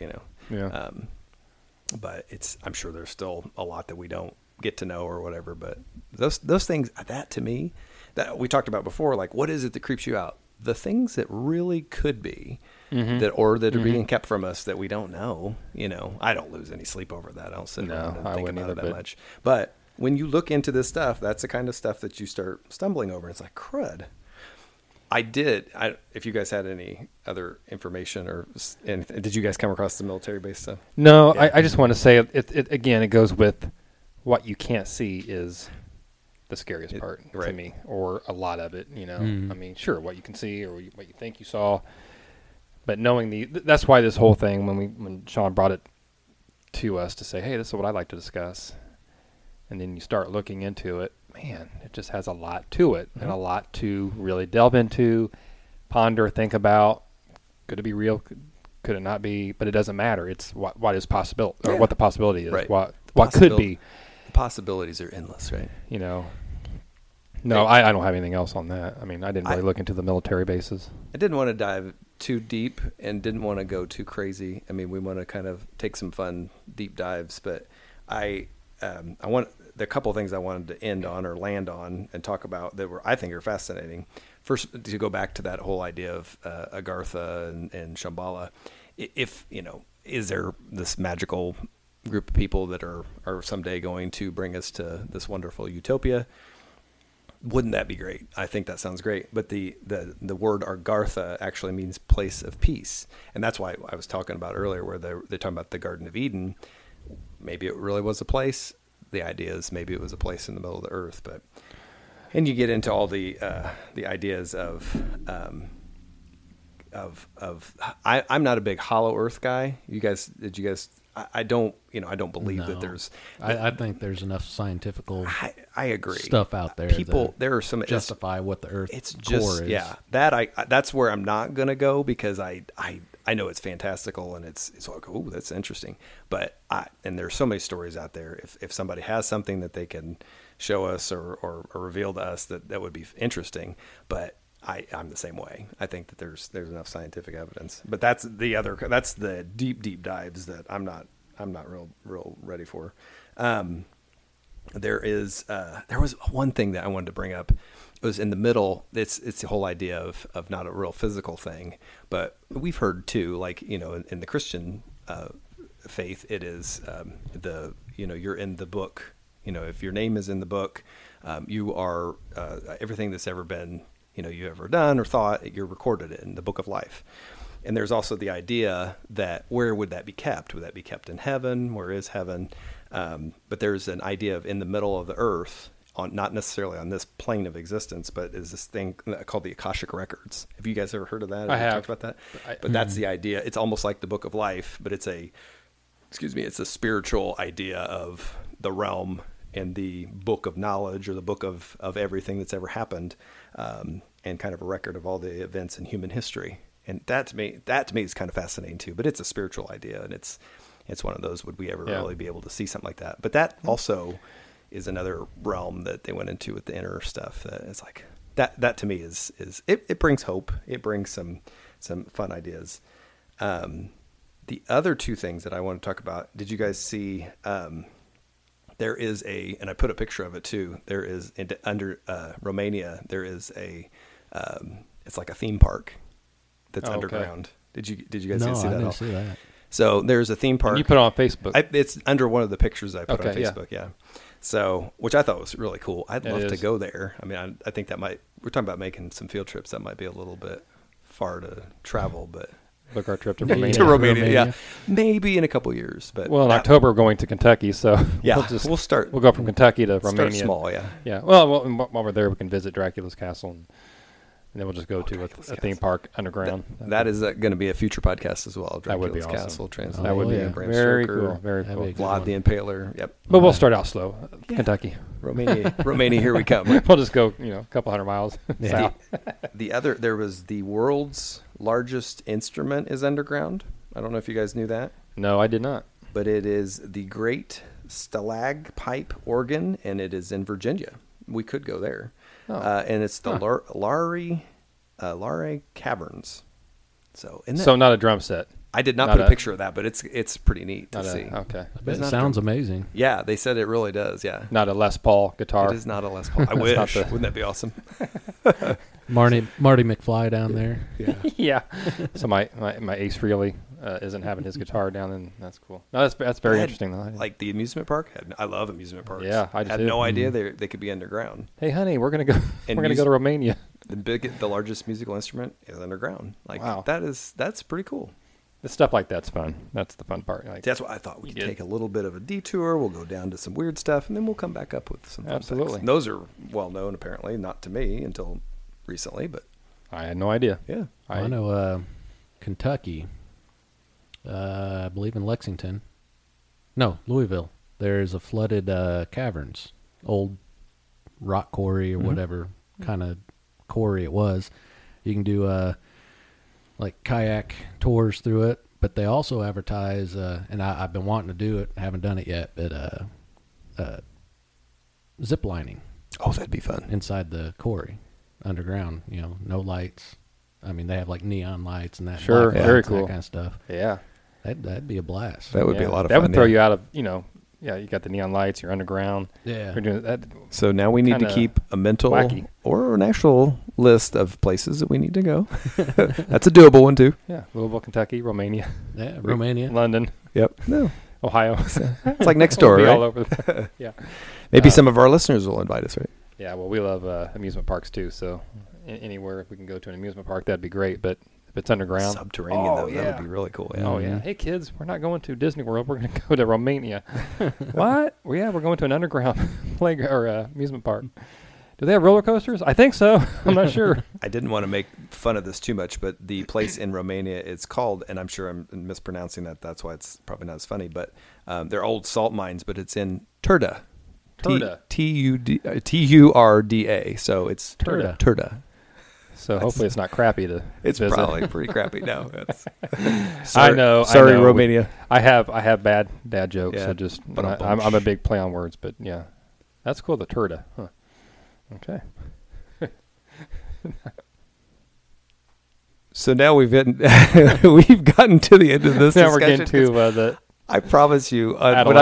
[SPEAKER 2] Yeah.
[SPEAKER 3] But I'm sure there's still a lot that we don't get to know or whatever. But those things, that to me, that we talked about before, like what is it that creeps you out? The things that really could be that are being kept from us that we don't know. I don't lose any sleep over that. I don't sit around and think about it that much. But when you look into this stuff, that's the kind of stuff that you start stumbling over. It's like, crud. If you guys had any other information and did you guys come across the military base stuff?
[SPEAKER 2] No,
[SPEAKER 3] Yeah.
[SPEAKER 2] I just want to say it goes with what you can't see is the scariest part to me, or a lot of it, I mean, sure, what you can see or what you think you saw, but knowing that's why this whole thing, when Sean brought it to us to say, hey, this is what I'd like to discuss. And then you start looking into it, man, it just has a lot to it and a lot to really delve into, ponder, think about. Could it be real? Could it not be? But it doesn't matter. It's what is possible, or what the possibility is.
[SPEAKER 3] Right.
[SPEAKER 2] What could be.
[SPEAKER 3] The possibilities are endless, right?
[SPEAKER 2] No, I don't have anything else on that. I mean, I didn't really look into the military bases.
[SPEAKER 3] I didn't want to dive too deep and didn't want to go too crazy. I mean, we want to kind of take some fun deep dives, but I want the couple of things I wanted to end on or land on and talk about that I think are fascinating. First, to go back to that whole idea of Agartha and Shambhala, is there this magical group of people that are someday going to bring us to this wonderful utopia? Wouldn't that be great? I think that sounds great. But the word Agartha actually means place of peace, and that's why I was talking about earlier, where they're talking about the Garden of Eden. Maybe it really was a place. The idea is maybe it was a place in the middle of the earth, and you get into all the ideas of I'm not a big hollow earth guy. Did you guys? I don't believe that there's.
[SPEAKER 4] I think there's enough scientific.
[SPEAKER 3] I agree.
[SPEAKER 4] Stuff out there.
[SPEAKER 3] There are some
[SPEAKER 4] justify what the Earth core is.
[SPEAKER 3] Yeah, that's where I'm not going to go, because I know it's fantastical and it's like, oh, that's interesting. But and there's so many stories out there. If somebody has something that they can show us or reveal to us, that would be interesting. But I'm the same way. I think that there's enough scientific evidence. But that's the deep dives that I'm not real ready for. There was one thing that I wanted to bring up. It was in the middle. It's the whole idea of not a real physical thing, but we've heard too, like, in the Christian faith, it is you're in the book. If your name is in the book, you are everything that's ever been you ever done or thought, you're recorded in the book of life. And there's also the idea that where would that be kept? Would that be kept in heaven? Where is heaven? But there's an idea of in the middle of the earth, not necessarily on this plane of existence, but is this thing called the Akashic Records. Have you guys ever heard of that?
[SPEAKER 2] I have.
[SPEAKER 3] Talked about that? But that's the idea. It's almost like the book of life, but it's a spiritual idea of the realm and the book of knowledge, or the book of everything that's ever happened, and kind of a record of all the events in human history. And that to me is kind of fascinating too. But it's a spiritual idea, and it's one of those, would we ever really be able to see something like that? But that also is another realm that they went into with the inner stuff. That is like that to me is it brings hope. It brings some fun ideas. The other two things that I want to talk about. Did you guys see? There is and I put a picture of it too. There is under Romania. There is it's like a theme park that's underground. Did you guys see that?
[SPEAKER 4] No, I didn't see that.
[SPEAKER 3] So there's a theme park.
[SPEAKER 2] And you put it on Facebook.
[SPEAKER 3] It's under one of the pictures I put on Facebook.
[SPEAKER 2] Yeah.
[SPEAKER 3] So, which I thought was really cool. I'd love to go there. I mean, I think we're talking about making some field trips. That might be a little bit far to travel, but
[SPEAKER 2] Book our trip to Romania.
[SPEAKER 3] to Romania, yeah, maybe in a couple years. But
[SPEAKER 2] in October we're going to Kentucky, so
[SPEAKER 3] yeah,
[SPEAKER 2] we'll go from Kentucky to Romania.
[SPEAKER 3] Start small, yeah.
[SPEAKER 2] Yeah. Well, while we're there, we can visit Dracula's castle, and then we'll just go to a theme park underground.
[SPEAKER 3] That is going to be a future podcast as well. Dracula's
[SPEAKER 2] that would be awesome.
[SPEAKER 3] Castle, Translation.
[SPEAKER 2] That would be very cool. Very cool.
[SPEAKER 3] Vlad the Impaler. Yep.
[SPEAKER 2] But we'll start out slow. Kentucky,
[SPEAKER 3] Romania. Here we come.
[SPEAKER 2] We'll just go, a couple hundred miles south.
[SPEAKER 3] There was the world's largest instrument is underground. I don't know if you guys knew that.
[SPEAKER 2] No, I did not.
[SPEAKER 3] But it is the Great Stalagpipe Organ, and it is in Virginia. We could go there. Oh. And it's the Laurie Caverns. So not a drum set. I did not
[SPEAKER 2] Not
[SPEAKER 3] put a picture of that, but it's pretty neat to see.
[SPEAKER 2] Okay.
[SPEAKER 4] I bet
[SPEAKER 3] It's
[SPEAKER 4] it
[SPEAKER 3] not
[SPEAKER 4] sounds amazing.
[SPEAKER 3] Yeah, they said it really does. Yeah,
[SPEAKER 2] Not a Les Paul guitar.
[SPEAKER 3] it is not a Les Paul. I
[SPEAKER 2] It's
[SPEAKER 3] wish.
[SPEAKER 2] not the-
[SPEAKER 3] Wouldn't that be awesome?
[SPEAKER 4] Marty McFly down there.
[SPEAKER 3] Yeah.
[SPEAKER 2] Yeah. So my Ace Frehley isn't having his guitar down, and that's cool. No, that's very interesting though.
[SPEAKER 3] Like the amusement park. I love amusement parks.
[SPEAKER 2] Yeah, I do
[SPEAKER 3] had
[SPEAKER 2] too.
[SPEAKER 3] no idea they could be underground.
[SPEAKER 2] Hey, honey, we're gonna go.
[SPEAKER 3] And
[SPEAKER 2] we're gonna go to Romania.
[SPEAKER 3] The largest musical instrument is underground. Like
[SPEAKER 2] Wow.
[SPEAKER 3] that's pretty cool.
[SPEAKER 2] The stuff like that's fun. That's the fun part. Like,
[SPEAKER 3] That's what I thought. We could
[SPEAKER 2] did.
[SPEAKER 3] take a little bit of a detour. We'll go down to some weird stuff, and then we'll come back up with some fun facts.
[SPEAKER 2] Absolutely.
[SPEAKER 3] And those are well known, apparently, not to me until recently, but
[SPEAKER 2] I had no idea.
[SPEAKER 3] yeah.
[SPEAKER 4] I know Kentucky, I believe in Lexington. No, Louisville. There's a flooded caverns, old rock quarry or whatever kind of quarry it was. You can do like kayak tours through it, but they also advertise, and I've been wanting to do it, haven't done it yet, but zip lining
[SPEAKER 3] Oh, that'd be fun.
[SPEAKER 4] inside the quarry, underground. You know, no lights. I mean, they have like neon lights and that.
[SPEAKER 2] Sure,
[SPEAKER 4] black
[SPEAKER 2] very
[SPEAKER 4] lights and
[SPEAKER 2] cool.
[SPEAKER 4] that kind of stuff.
[SPEAKER 2] Yeah.
[SPEAKER 4] That'd be a blast.
[SPEAKER 3] That would be
[SPEAKER 2] Yeah.
[SPEAKER 3] a lot of
[SPEAKER 2] That
[SPEAKER 3] fun.
[SPEAKER 2] would throw
[SPEAKER 3] yeah.
[SPEAKER 2] you out of, yeah, you got the neon lights, you're underground.
[SPEAKER 4] Yeah.
[SPEAKER 2] You're doing that.
[SPEAKER 3] So now we need to
[SPEAKER 2] Kinda
[SPEAKER 3] keep a mental
[SPEAKER 2] wacky.
[SPEAKER 3] or an actual list of places that we need to go. That's a doable one too.
[SPEAKER 2] Yeah. Louisville, Kentucky, Romania,
[SPEAKER 4] Yeah, Romania.
[SPEAKER 2] London,
[SPEAKER 3] Yep. No,
[SPEAKER 2] Ohio.
[SPEAKER 3] it's like next door,
[SPEAKER 2] We'll be
[SPEAKER 3] right?
[SPEAKER 2] all over the, yeah.
[SPEAKER 3] Maybe some of our listeners will invite us, right?
[SPEAKER 2] Yeah, well, we love amusement parks too. So anywhere if we can go to an amusement park, that'd be great. But if it's underground,
[SPEAKER 3] Subterranean,
[SPEAKER 2] Oh,
[SPEAKER 3] though,
[SPEAKER 2] yeah.
[SPEAKER 3] that would be really cool. Yeah.
[SPEAKER 2] oh yeah, hey kids, we're not going to Disney World. We're going to go to Romania. What? Well, yeah, we're going to an underground playground or amusement park. Do they have roller coasters? I think so. I'm not sure.
[SPEAKER 3] I didn't want to make fun of this too much, but the place in Romania is called, and I'm sure I'm mispronouncing that. That's why it's probably not as funny, but they're old salt mines, but it's in Turda.
[SPEAKER 2] Turda.
[SPEAKER 3] Turda. So it's
[SPEAKER 2] Turda.
[SPEAKER 3] Turda.
[SPEAKER 2] So hopefully it's not crappy to
[SPEAKER 3] It's
[SPEAKER 2] visit.
[SPEAKER 3] probably pretty crappy. No,
[SPEAKER 2] I know.
[SPEAKER 3] Sorry,
[SPEAKER 2] I know.
[SPEAKER 3] Romania.
[SPEAKER 2] I have bad dad jokes.
[SPEAKER 3] Yeah,
[SPEAKER 2] So just
[SPEAKER 3] but
[SPEAKER 2] I'm a big play on words, but yeah, that's cool. The Turda. Huh. Okay.
[SPEAKER 3] So now we've gotten to the end of this
[SPEAKER 2] Now we're
[SPEAKER 3] discussion.
[SPEAKER 2] getting to the
[SPEAKER 3] I promise you, when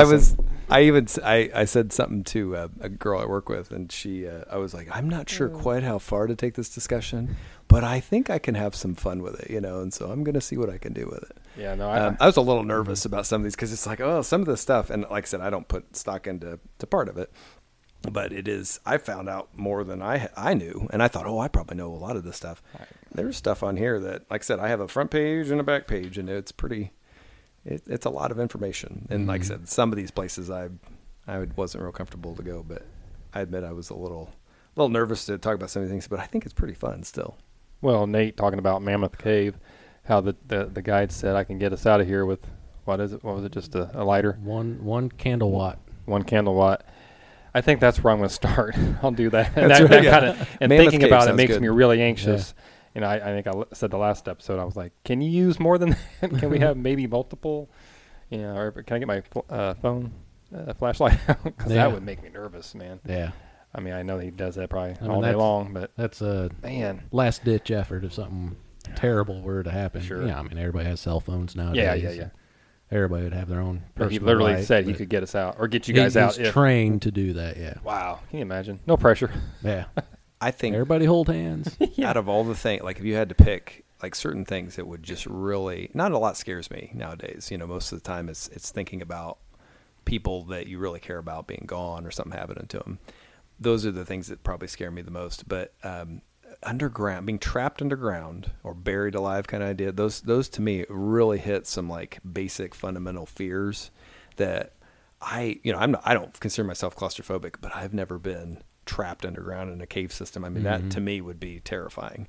[SPEAKER 3] I said something to a girl I work with, and I was like, I'm not sure quite how far to take this discussion, but I think I can have some fun with it, and so I'm going to see what I can do with it.
[SPEAKER 2] yeah. No,
[SPEAKER 3] I was a little nervous about some of these because it's like, oh, some of the stuff, and like I said, I don't put stock into part of it, but it is. I found out more than I knew, and I thought, oh, I probably know a lot of this stuff.
[SPEAKER 2] Right.
[SPEAKER 3] There's stuff on here that, like I said, I have a front page and a back page, and it's pretty. It's a lot of information, and like I said, some of these places I wasn't real comfortable to go, but I admit I was a little nervous to talk about some of these things, but I think it's pretty fun still.
[SPEAKER 2] well, Nate talking about Mammoth Cave, how the guide said I can get us out of here with what is it? What was it? Just a lighter,
[SPEAKER 4] One candle watt.
[SPEAKER 2] 1 candle watt. I think that's where I'm going to start. I'll do that.
[SPEAKER 3] That's
[SPEAKER 2] that
[SPEAKER 3] right, yeah.
[SPEAKER 2] kind of and
[SPEAKER 3] Mammoth
[SPEAKER 2] thinking
[SPEAKER 3] Cave
[SPEAKER 2] about it
[SPEAKER 3] sounds
[SPEAKER 2] makes
[SPEAKER 3] good.
[SPEAKER 2] me really anxious. I think I said the last episode, I was like, can you use more than that? Can we have maybe multiple? Or can I get my phone flashlight out? Because
[SPEAKER 4] Yeah.
[SPEAKER 2] that would make me nervous, man.
[SPEAKER 4] Yeah,
[SPEAKER 2] I mean, I know he does that probably
[SPEAKER 4] mean,
[SPEAKER 2] all day
[SPEAKER 4] that's-
[SPEAKER 2] long, but
[SPEAKER 4] that's a
[SPEAKER 2] man.
[SPEAKER 4] last ditch effort if something terrible were to happen.
[SPEAKER 2] Sure.
[SPEAKER 4] Yeah, I mean everybody has cell phones nowadays.
[SPEAKER 2] Yeah.
[SPEAKER 4] Everybody would have their own.
[SPEAKER 2] But he
[SPEAKER 4] personal
[SPEAKER 2] literally
[SPEAKER 4] light,
[SPEAKER 2] said he
[SPEAKER 4] but
[SPEAKER 2] could get us out or get you
[SPEAKER 4] he-
[SPEAKER 2] guys out.
[SPEAKER 4] He's
[SPEAKER 2] If,
[SPEAKER 4] trained to do that. Yeah,
[SPEAKER 2] wow. Can you imagine? No pressure.
[SPEAKER 4] yeah.
[SPEAKER 3] I think
[SPEAKER 4] Everybody hold hands.
[SPEAKER 3] out of all the things, like if you had to pick like certain things that would just really, not a lot scares me nowadays. Most of the time it's thinking about people that you really care about being gone or something happening to them. Those are the things that probably scare me the most. But underground, being trapped underground or buried alive kind of idea, those to me really hit some like basic fundamental fears that I don't consider myself claustrophobic, but I've never been trapped underground in a cave system. I mean, that to me would be terrifying.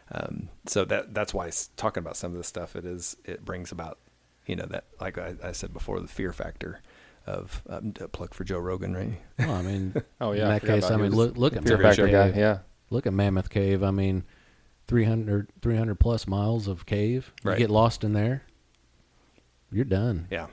[SPEAKER 3] So that's why talking about some of this stuff, it brings about, that, like I said before, the fear factor of a plug for Joe Rogan, right?
[SPEAKER 4] Well, I mean,
[SPEAKER 2] Oh, yeah.
[SPEAKER 4] in
[SPEAKER 2] I
[SPEAKER 4] that
[SPEAKER 2] forgot
[SPEAKER 4] case,
[SPEAKER 2] about
[SPEAKER 4] I mean,
[SPEAKER 2] his
[SPEAKER 4] look at
[SPEAKER 2] Fear
[SPEAKER 4] Mammoth
[SPEAKER 2] factor guy.
[SPEAKER 4] Cave.
[SPEAKER 2] Yeah.
[SPEAKER 4] Look at Mammoth Cave. I mean, 300 plus miles of cave. You
[SPEAKER 3] Right.
[SPEAKER 4] get lost in there, you're done.
[SPEAKER 3] Yeah.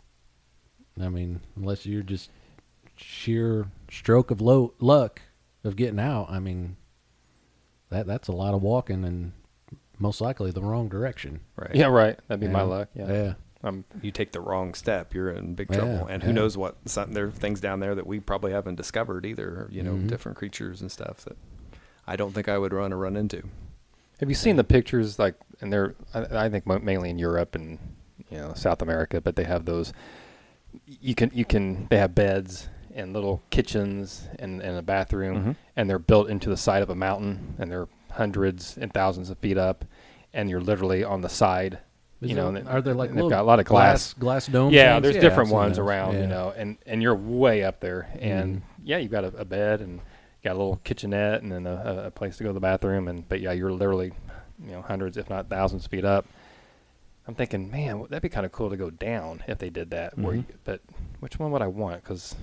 [SPEAKER 4] I mean, unless you're just sheer stroke of luck of getting out. I mean, that's a lot of walking and most likely the wrong direction.
[SPEAKER 3] Right.
[SPEAKER 2] Yeah, right. That'd be
[SPEAKER 4] Yeah.
[SPEAKER 2] my luck. Yeah.
[SPEAKER 4] Yeah.
[SPEAKER 3] You take the wrong step, you're in big
[SPEAKER 4] Yeah,
[SPEAKER 3] trouble. And who
[SPEAKER 4] yeah.
[SPEAKER 3] knows what? There are things down there that we probably haven't discovered either. You know,
[SPEAKER 4] Mhm.
[SPEAKER 3] different creatures and stuff that I don't think I would run into.
[SPEAKER 2] Have you seen the pictures? Like, and they're I think mainly in Europe and South America, but they have those. You can. They have beds and little kitchens and a bathroom,
[SPEAKER 3] Mm-hmm.
[SPEAKER 2] and they're built into the side of a mountain, and they're hundreds and thousands of feet up, and you're literally on the side.
[SPEAKER 4] Are there like
[SPEAKER 2] they've
[SPEAKER 4] little
[SPEAKER 2] got a lot of glass
[SPEAKER 4] domes?
[SPEAKER 2] Yeah,
[SPEAKER 4] things?
[SPEAKER 2] there's
[SPEAKER 4] I've
[SPEAKER 2] different
[SPEAKER 4] seen
[SPEAKER 2] ones
[SPEAKER 4] those.
[SPEAKER 2] around,
[SPEAKER 4] Yeah.
[SPEAKER 2] and you're way up there, and
[SPEAKER 4] Mhm.
[SPEAKER 2] yeah, you've got a bed and got a little kitchenette and then a place to go to the bathroom, but yeah, you're literally, hundreds if not thousands of feet up. I'm thinking, man, that'd be kind of cool to go down if they did that.
[SPEAKER 4] Mhm.
[SPEAKER 2] But which one would I want? Because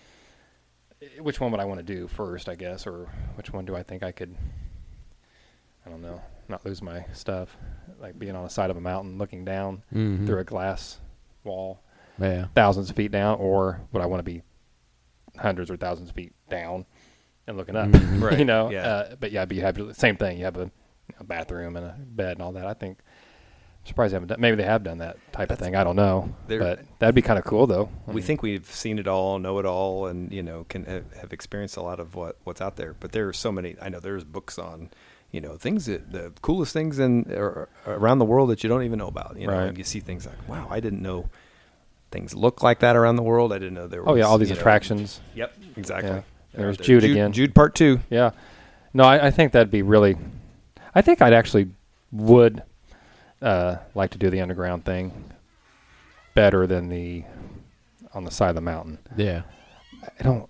[SPEAKER 2] which one would I want to do first, I guess, or which one do I think I could? I don't know, not lose my stuff, like being on the side of a mountain looking down
[SPEAKER 4] Mhm.
[SPEAKER 2] through a glass wall
[SPEAKER 4] Yeah.
[SPEAKER 2] thousands of feet down, or would I want to be hundreds or thousands of feet down and looking up?
[SPEAKER 4] Mhm.
[SPEAKER 3] Right, yeah.
[SPEAKER 2] But yeah, you have the same thing. You have a bathroom and a bed and all that. I'm surprised they haven't done. Maybe they have done that type of thing. I don't know, but that'd be kind of cool though.
[SPEAKER 3] We think we've seen it all, know it all, and can have experienced a lot of what's out there. But there are so many. I know there's books on, things the coolest things around the world that you don't even know about.
[SPEAKER 2] Right.
[SPEAKER 3] And you see things like, wow, I didn't know things look like that around the world. I didn't know there was.
[SPEAKER 2] Oh yeah, all these attractions.
[SPEAKER 3] Yep, exactly.
[SPEAKER 2] Yeah. There's
[SPEAKER 3] There.
[SPEAKER 2] Jude again.
[SPEAKER 3] Jude Part 2.
[SPEAKER 2] Yeah. No, I think that'd be really. I think I'd actually would like to do the underground thing better than the on the side of the mountain.
[SPEAKER 4] Yeah.
[SPEAKER 2] I don't.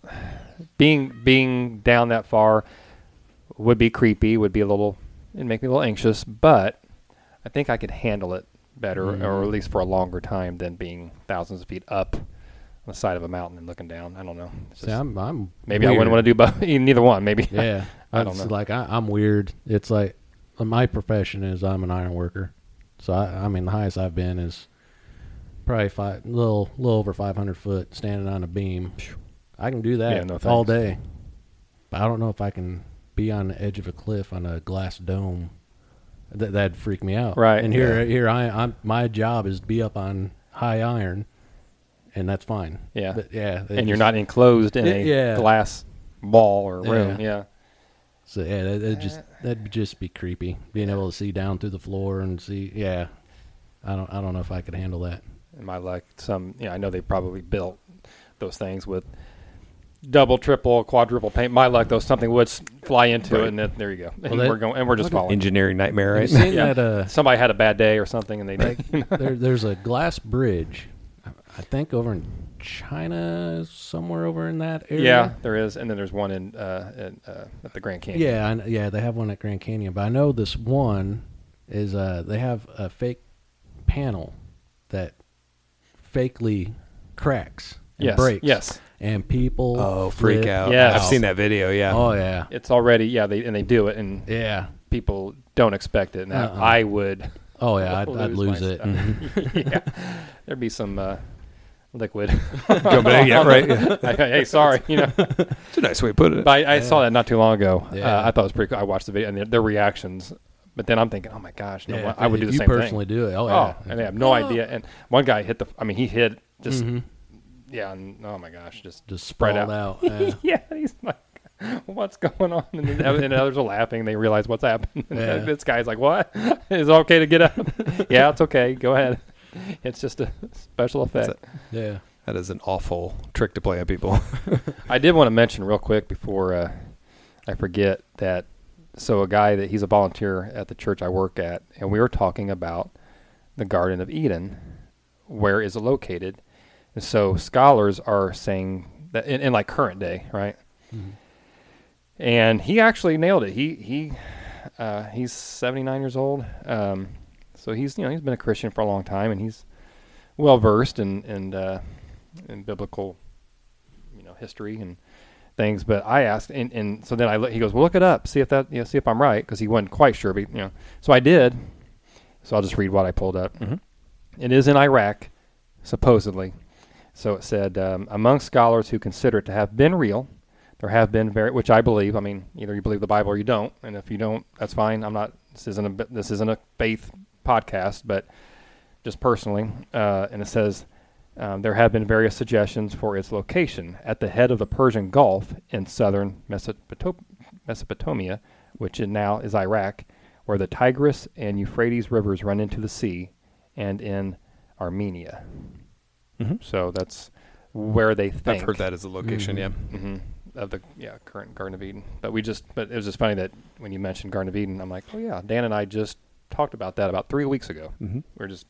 [SPEAKER 2] Being down that far would be creepy. Would be it'd make me a little anxious. But I think I could handle it better, or at least for a longer time than being thousands of feet up on the side of a mountain and looking down. I don't know. It's
[SPEAKER 4] See,
[SPEAKER 2] just-
[SPEAKER 4] I'm
[SPEAKER 2] maybe
[SPEAKER 4] weird.
[SPEAKER 2] I wouldn't want to do both. Neither one. Maybe.
[SPEAKER 4] Yeah.
[SPEAKER 2] I don't know.
[SPEAKER 4] Like I'm weird. It's like my profession is I'm an iron worker. So I mean the highest I've been is probably little over 500 foot standing on a beam. I can do that
[SPEAKER 2] Yeah, no
[SPEAKER 4] all
[SPEAKER 2] thanks.
[SPEAKER 4] day. But I don't know if I can be on the edge of a cliff on a glass dome. That'd freak me out.
[SPEAKER 2] Right.
[SPEAKER 4] And here I'm my job is to be up on high iron, and that's fine.
[SPEAKER 2] Yeah.
[SPEAKER 4] But yeah.
[SPEAKER 2] And you're not enclosed in a
[SPEAKER 4] Yeah.
[SPEAKER 2] glass wall or room. Yeah.
[SPEAKER 4] So yeah, that'd just be creepy. Being able to see down through the floor and see. Yeah. I don't know if I could handle that.
[SPEAKER 2] In my luck, I know they probably built those things with double, triple, quadruple paint. My luck, though, something would fly into it, and then, there you go. And we're just following.
[SPEAKER 3] Engineering nightmare, right?
[SPEAKER 4] Have you seen
[SPEAKER 2] Yeah.
[SPEAKER 4] that?
[SPEAKER 2] Somebody had a bad day or something, and they
[SPEAKER 4] There's a glass bridge, I think over in China, somewhere over in that area.
[SPEAKER 2] Yeah, there is, and then there's one at the Grand Canyon.
[SPEAKER 4] Yeah, they have one at Grand Canyon, but I know this one is they have a fake panel that fakely cracks and
[SPEAKER 2] Yes,
[SPEAKER 4] breaks.
[SPEAKER 2] yes.
[SPEAKER 4] And people
[SPEAKER 3] Freak
[SPEAKER 4] flip
[SPEAKER 3] out.
[SPEAKER 2] Yes.
[SPEAKER 3] I've seen that video, yeah.
[SPEAKER 4] Oh yeah.
[SPEAKER 2] It's already they do it, and
[SPEAKER 4] Yeah.
[SPEAKER 2] people don't expect it. Now I would.
[SPEAKER 4] Oh yeah, I'd lose
[SPEAKER 2] my
[SPEAKER 4] it.
[SPEAKER 2] stuff. Yeah, there'd be some liquid.
[SPEAKER 3] Yeah, right. Yeah.
[SPEAKER 2] Hey, sorry,
[SPEAKER 3] It's a nice way to put it.
[SPEAKER 2] But I saw that not too long ago.
[SPEAKER 4] Yeah.
[SPEAKER 2] I thought it was pretty cool. I watched the video and their reactions, but then I'm thinking, oh my gosh, no,
[SPEAKER 4] Yeah,
[SPEAKER 2] I would do
[SPEAKER 4] if
[SPEAKER 2] the
[SPEAKER 4] you
[SPEAKER 2] same thing.
[SPEAKER 4] personally do it. Oh yeah.
[SPEAKER 2] Oh, and they have no idea. And one guy he hit just,
[SPEAKER 4] Mhm.
[SPEAKER 2] yeah, and oh my gosh, just
[SPEAKER 4] spread
[SPEAKER 2] spread
[SPEAKER 4] out. Yeah.
[SPEAKER 2] yeah, he's like, what's going on? And then others are laughing. They realize what's happened.
[SPEAKER 4] Yeah.
[SPEAKER 2] This guy's like, what? Is it okay to get up? Yeah, it's okay. Go ahead. It's just a special effect.
[SPEAKER 4] Yeah.
[SPEAKER 3] That is an awful trick to play on people.
[SPEAKER 2] I did want to mention real quick before I forget that. So he's a volunteer at the church I work at, and we were talking about the Garden of Eden. Where is it located? And so scholars are saying that in like current day, right?
[SPEAKER 4] Mm-hmm.
[SPEAKER 2] And he actually nailed it. He's 79 years old. So he's been a Christian for a long time, and he's well versed in biblical, history and things. But I asked, and so then he goes, well, look it up, see if I'm right, because he wasn't quite sure. But so I did. So I'll just read what I pulled up.
[SPEAKER 3] Mm-hmm.
[SPEAKER 2] It is in Iraq, supposedly. So it said, among scholars who consider it to have been real, there have been which I believe. I mean, either you believe the Bible or you don't, and if you don't, that's fine. I'm not. This isn't a faith podcast, but just personally, and it says there have been various suggestions for its location at the head of the Persian Gulf in southern Mesopotamia, which now is Iraq, where the Tigris and Euphrates rivers run into the sea, and in Armenia.
[SPEAKER 3] Mm-hmm.
[SPEAKER 2] So that's where they think.
[SPEAKER 3] I've heard that as a location,
[SPEAKER 2] Of the current Garden of Eden. But it was just funny that when you mentioned Garden of Eden, I'm like, oh yeah, Dan and I just talked about that about 3 weeks ago.
[SPEAKER 3] Mm-hmm.
[SPEAKER 2] We're just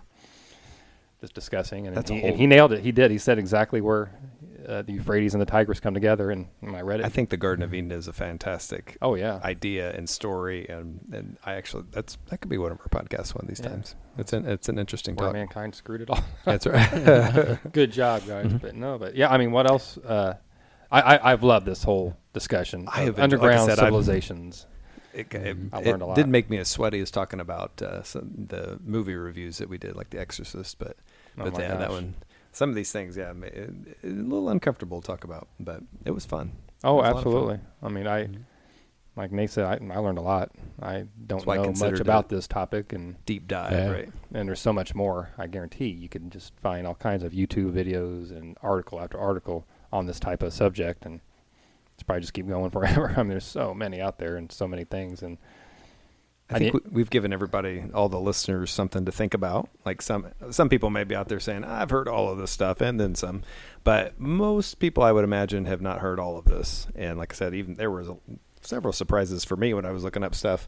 [SPEAKER 2] just discussing, and
[SPEAKER 3] That's
[SPEAKER 2] he nailed it. He did. He said exactly where the Euphrates and the Tigris come together, and I read it.
[SPEAKER 3] I think the Garden of Eden is a fantastic idea and story, and I actually that could be one of our podcasts one of these times. It's an interesting
[SPEAKER 2] where
[SPEAKER 3] talk.
[SPEAKER 2] mankind screwed it all.
[SPEAKER 3] That's right.
[SPEAKER 2] Good job, guys. Mm-hmm. But yeah, I mean, what else? I've loved this whole discussion. Underground civilizations.
[SPEAKER 3] It
[SPEAKER 2] learned a lot.
[SPEAKER 3] Didn't make me as sweaty as talking about the movie reviews that we did, like The Exorcist, but that one. Some of these things, a little uncomfortable to talk about, but it was fun.
[SPEAKER 2] Oh, absolutely. I mean, like Nate said, I learned a lot. I don't know much about this topic, and
[SPEAKER 3] deep dive, right?
[SPEAKER 2] And there's so much more. I guarantee you can just find all kinds of YouTube videos and article after article on this type of subject, and it's probably just keep going forever. I mean, there's so many out there and so many things, and
[SPEAKER 3] I think we've given everybody, all the listeners, something to think about. Like some people may be out there saying, I've heard all of this stuff, and then some. But most people, I would imagine, have not heard all of this. And like I said, even there was several surprises for me when I was looking up stuff.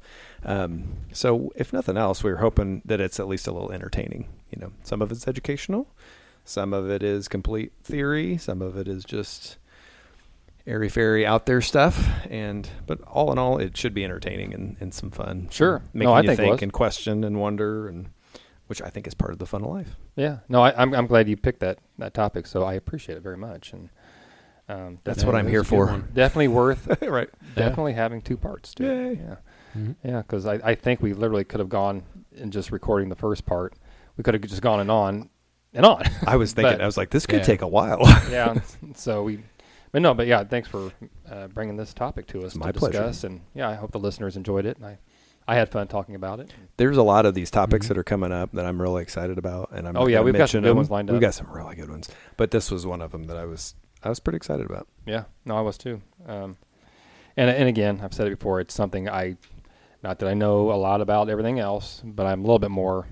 [SPEAKER 3] So if nothing else, we were hoping that it's at least a little entertaining. Some of it's educational. Some of it is complete theory. Some of it is just airy-fairy out there stuff, but all in all, it should be entertaining and some fun.
[SPEAKER 2] Sure,
[SPEAKER 3] making you think and question and wonder, and which I think is part of the fun of life.
[SPEAKER 2] Yeah, no, I'm glad you picked that topic, so I appreciate it very much, and
[SPEAKER 3] that's what I'm here for.
[SPEAKER 2] Definitely worth,
[SPEAKER 3] right?
[SPEAKER 2] Definitely having two parts to it. Yeah, yeah, because I think we literally could have gone and just recording the first part. We could have just gone and on and on.
[SPEAKER 3] I was thinking, I was like, this could take a while.
[SPEAKER 2] Yeah, so we. But yeah, thanks for bringing this topic to us to discuss.
[SPEAKER 3] Pleasure.
[SPEAKER 2] And yeah, I hope the listeners enjoyed it. And I had fun talking about it.
[SPEAKER 3] There's a lot of these topics that are coming up that I'm really excited about, and
[SPEAKER 2] we've got some good ones lined up.
[SPEAKER 3] We've got some really good ones, but this was one of them that I was pretty excited about.
[SPEAKER 2] Yeah, no, I was too. And again, I've said it before. It's something not that I know a lot about everything else, but I'm a little bit more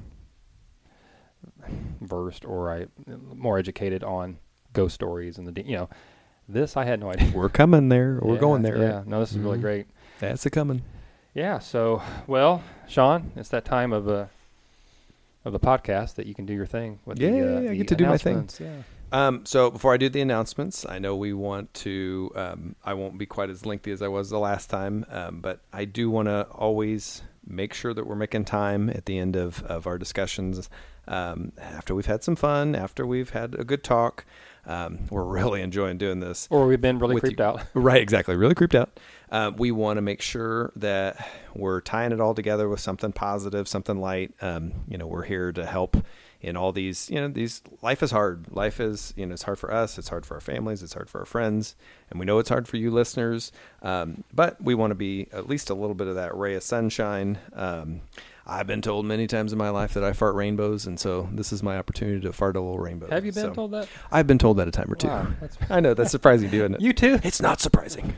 [SPEAKER 2] versed or more educated on ghost stories and This I had no idea.
[SPEAKER 3] We're coming there. We're going there.
[SPEAKER 2] Yeah. No, this is really great.
[SPEAKER 3] That's a coming.
[SPEAKER 2] Yeah. So, Sean, it's that time of the podcast that you can do your thing with
[SPEAKER 3] I get to do my thing.
[SPEAKER 2] Yeah.
[SPEAKER 3] So before I do the announcements, I know we want to. I won't be quite as lengthy as I was the last time, but I do want to always make sure that we're making time at the end of our discussions. After we've had some fun, after we've had a good talk. We're really enjoying doing this.
[SPEAKER 2] Or we've been really creeped out.
[SPEAKER 3] Right, exactly. Really creeped out. We want to make sure that we're tying it all together with something positive, something light. We're here to help in all these, life is hard. Life is, it's hard for us. It's hard for our families. It's hard for our friends. And we know it's hard for you listeners. But we want to be at least a little bit of that ray of sunshine. I've been told many times in my life that I fart rainbows, and so this is my opportunity to fart a little rainbow.
[SPEAKER 2] Have you been told that?
[SPEAKER 3] I've been told that a time or two.
[SPEAKER 2] Wow,
[SPEAKER 3] I know, that's surprising to you, isn't it?
[SPEAKER 2] You too?
[SPEAKER 3] It's not surprising.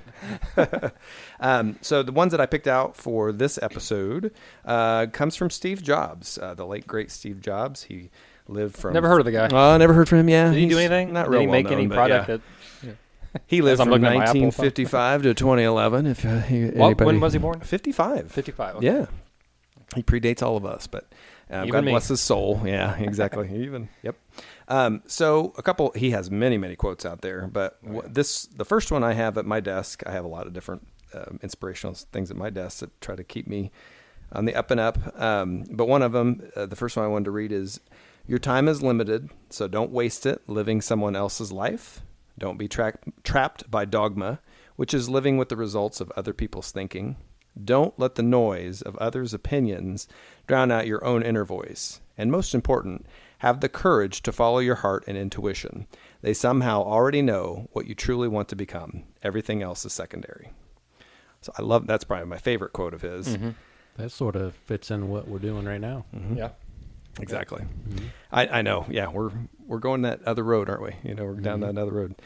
[SPEAKER 3] So the ones that I picked out for this episode comes from Steve Jobs, the late, great Steve Jobs. He lived from...
[SPEAKER 2] Never heard of the guy.
[SPEAKER 3] Never heard from him, yeah.
[SPEAKER 2] Did he do anything?
[SPEAKER 3] Not real
[SPEAKER 2] Did he make any product that...
[SPEAKER 3] He lived from 1955 to 2011.
[SPEAKER 2] When was he born?
[SPEAKER 3] 55.
[SPEAKER 2] 55. Okay.
[SPEAKER 3] Yeah. He predates all of us, but God bless his soul. Yeah, exactly. Yep. So a couple, he has many, many quotes out there, but the first one I have at my desk, I have a lot of different inspirational things at my desk that try to keep me on the up and up. But one of them, the first one I wanted to read is, your time is limited, so don't waste it living someone else's life. Don't be trapped by dogma, which is living with the results of other people's thinking. Don't let the noise of others' opinions drown out your own inner voice. And most important, have the courage to follow your heart and intuition. They somehow already know what you truly want to become. Everything else is secondary. So I love, that's probably my favorite quote of his.
[SPEAKER 2] Mm-hmm.
[SPEAKER 4] That sort of fits in what we're doing right now.
[SPEAKER 3] Mm-hmm.
[SPEAKER 2] Yeah.
[SPEAKER 3] Exactly. Mm-hmm. I know. Yeah, we're going that other road, aren't we? We're down that other road.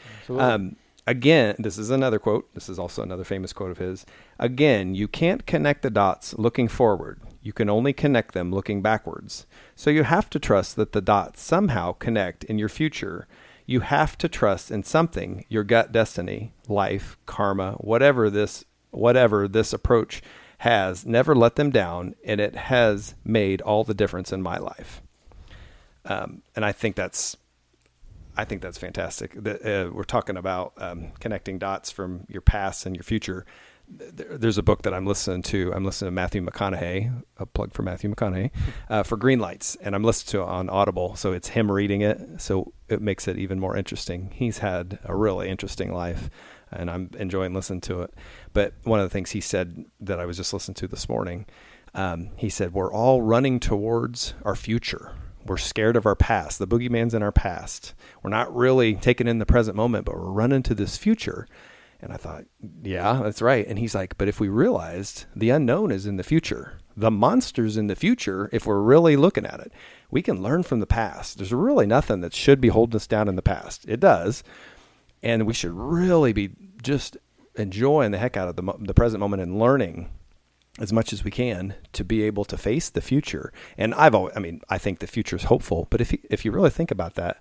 [SPEAKER 3] Again, this is another quote. This is also another famous quote of his. Again, you can't connect the dots looking forward. You can only connect them looking backwards. So you have to trust that the dots somehow connect in your future. You have to trust in something, your gut destiny, life, karma, whatever this approach has. Never let them down, and it has made all the difference in my life. And I think that's fantastic. We're talking about connecting dots from your past and your future. There's a book that I'm listening to. I'm listening to Matthew McConaughey, a plug for Matthew McConaughey, for Green Lights, and I'm listening to it on Audible. So it's him reading it, so it makes it even more interesting. He's had a really interesting life, and I'm enjoying listening to it. But one of the things he said that I was just listening to this morning, he said, we're all running towards our future. We're scared of our past. The boogeyman's in our past. We're not really taking in the present moment, but we're running to this future. And I thought, yeah, that's right. And he's like, but if we realized the unknown is in the future, the monster's in the future, if we're really looking at it, we can learn from the past. There's really nothing that should be holding us down in the past. It does. And we should really be just enjoying the heck out of the present moment and learning as much as we can to be able to face the future. And I think the future is hopeful, but if you really think about that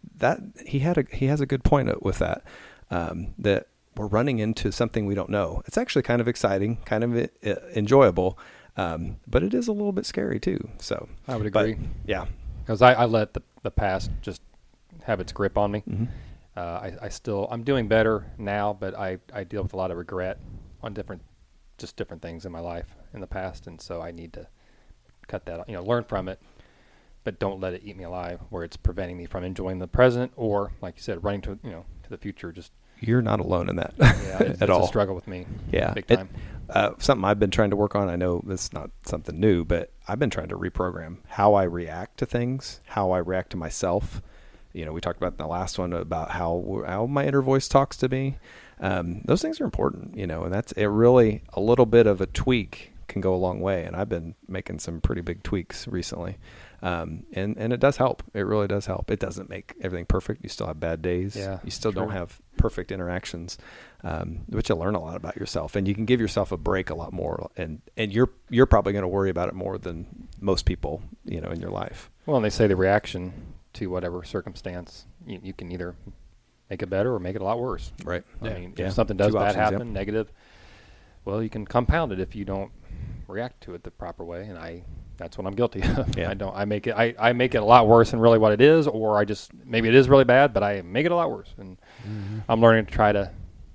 [SPEAKER 3] he has a good point with that, that we're running into something we don't know. It's actually kind of exciting, kind of enjoyable, but it is a little bit scary too. So
[SPEAKER 2] I would agree.
[SPEAKER 3] Yeah.
[SPEAKER 2] Because I let the past just have its grip on me.
[SPEAKER 3] Mm-hmm.
[SPEAKER 2] I'm doing better now, but I deal with a lot of regret on different things in my life in the past. And so I need to cut that, learn from it, but don't let it eat me alive where it's preventing me from enjoying the present or, like you said, running to the future. Just
[SPEAKER 3] you're not alone in that
[SPEAKER 2] it's
[SPEAKER 3] at all.
[SPEAKER 2] It's a struggle with me.
[SPEAKER 3] Yeah.
[SPEAKER 2] Big time.
[SPEAKER 3] Something I've been trying to work on. I know it's not something new, but I've been trying to reprogram how I react to things, how I react to myself. We talked about in the last one about how my inner voice talks to me. Those things are important, and that's it. Really, a little bit of a tweak can go a long way. And I've been making some pretty big tweaks recently. And it does help. It really does help. It doesn't make everything perfect. You still have bad days.
[SPEAKER 2] Yeah,
[SPEAKER 3] you still don't have perfect interactions, but you learn a lot about yourself, and you can give yourself a break a lot more. And you're probably going to worry about it more than most people, in your life.
[SPEAKER 2] Well, and they say the reaction to whatever circumstance, you can either make it better or make it a lot worse.
[SPEAKER 3] Right.
[SPEAKER 2] I mean, if something does bad happen, negative, well, you can compound it if you don't react to it the proper way. And that's what I'm guilty of.
[SPEAKER 3] Yeah.
[SPEAKER 2] I make it a lot worse than really what it is, or maybe it is really bad, but I make it a lot worse. And I'm learning to try to,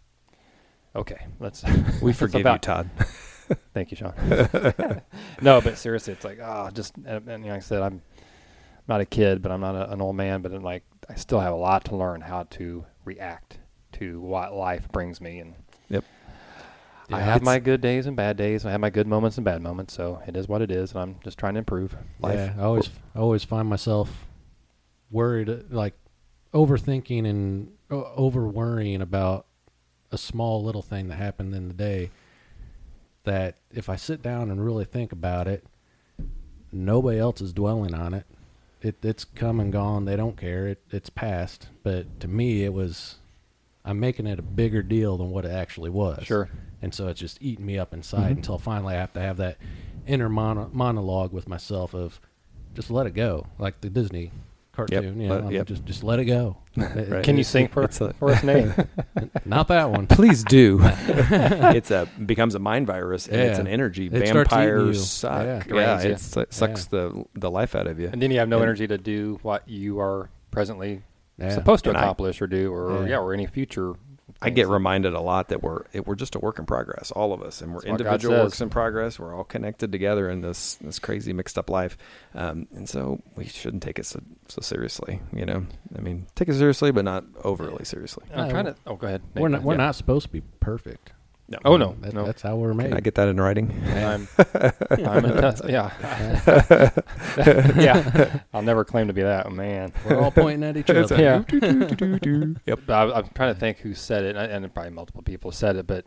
[SPEAKER 3] we forgive you, Todd.
[SPEAKER 2] Thank you, Sean. No, but seriously, it's like, and like I said, I'm not a kid, but I'm not an old man, but I still have a lot to learn how to react to what life brings me. And
[SPEAKER 3] yep.
[SPEAKER 2] I have my good days and bad days. I have my good moments and bad moments. So it is what it is, and I'm just trying to improve life.
[SPEAKER 4] Yeah, I always find myself worried, like overthinking and over worrying about a small little thing that happened in the day, that if I sit down and really think about it, nobody else is dwelling on it. It's come and gone. They don't care. It's past. But to me, I'm making it a bigger deal than what it actually was.
[SPEAKER 2] Sure.
[SPEAKER 4] And so it's just eating me up inside until finally I have to have that inner monologue with myself of just let it go, like the Disney cartoon. Just let it go.
[SPEAKER 2] Right. Can you sing for us, Nate?
[SPEAKER 4] Not that one.
[SPEAKER 3] Please do. It becomes a mind virus, and it's an energy. Vampires suck.
[SPEAKER 2] Yeah,
[SPEAKER 3] it sucks the life out of you.
[SPEAKER 2] And then you have no energy to do what you are presently supposed to accomplish or do, or any future.
[SPEAKER 3] I get reminded a lot that we're just a work in progress, all of us, and we're individual works in progress. We're all connected together in this crazy mixed up life, and so we shouldn't take it so seriously. I mean, take it seriously, but not overly seriously.
[SPEAKER 2] I'm trying to. Oh, go ahead. Nate,
[SPEAKER 4] We're not supposed to be perfect.
[SPEAKER 3] No.
[SPEAKER 2] Oh no,
[SPEAKER 4] That's how we're made.
[SPEAKER 3] Can I get that in writing?
[SPEAKER 2] I'm yeah. Yeah. I'll never claim to be that. Oh, man.
[SPEAKER 4] We're all pointing at each other.
[SPEAKER 2] Yeah.
[SPEAKER 3] Yep.
[SPEAKER 2] I'm trying to think who said it, and probably multiple people said it, but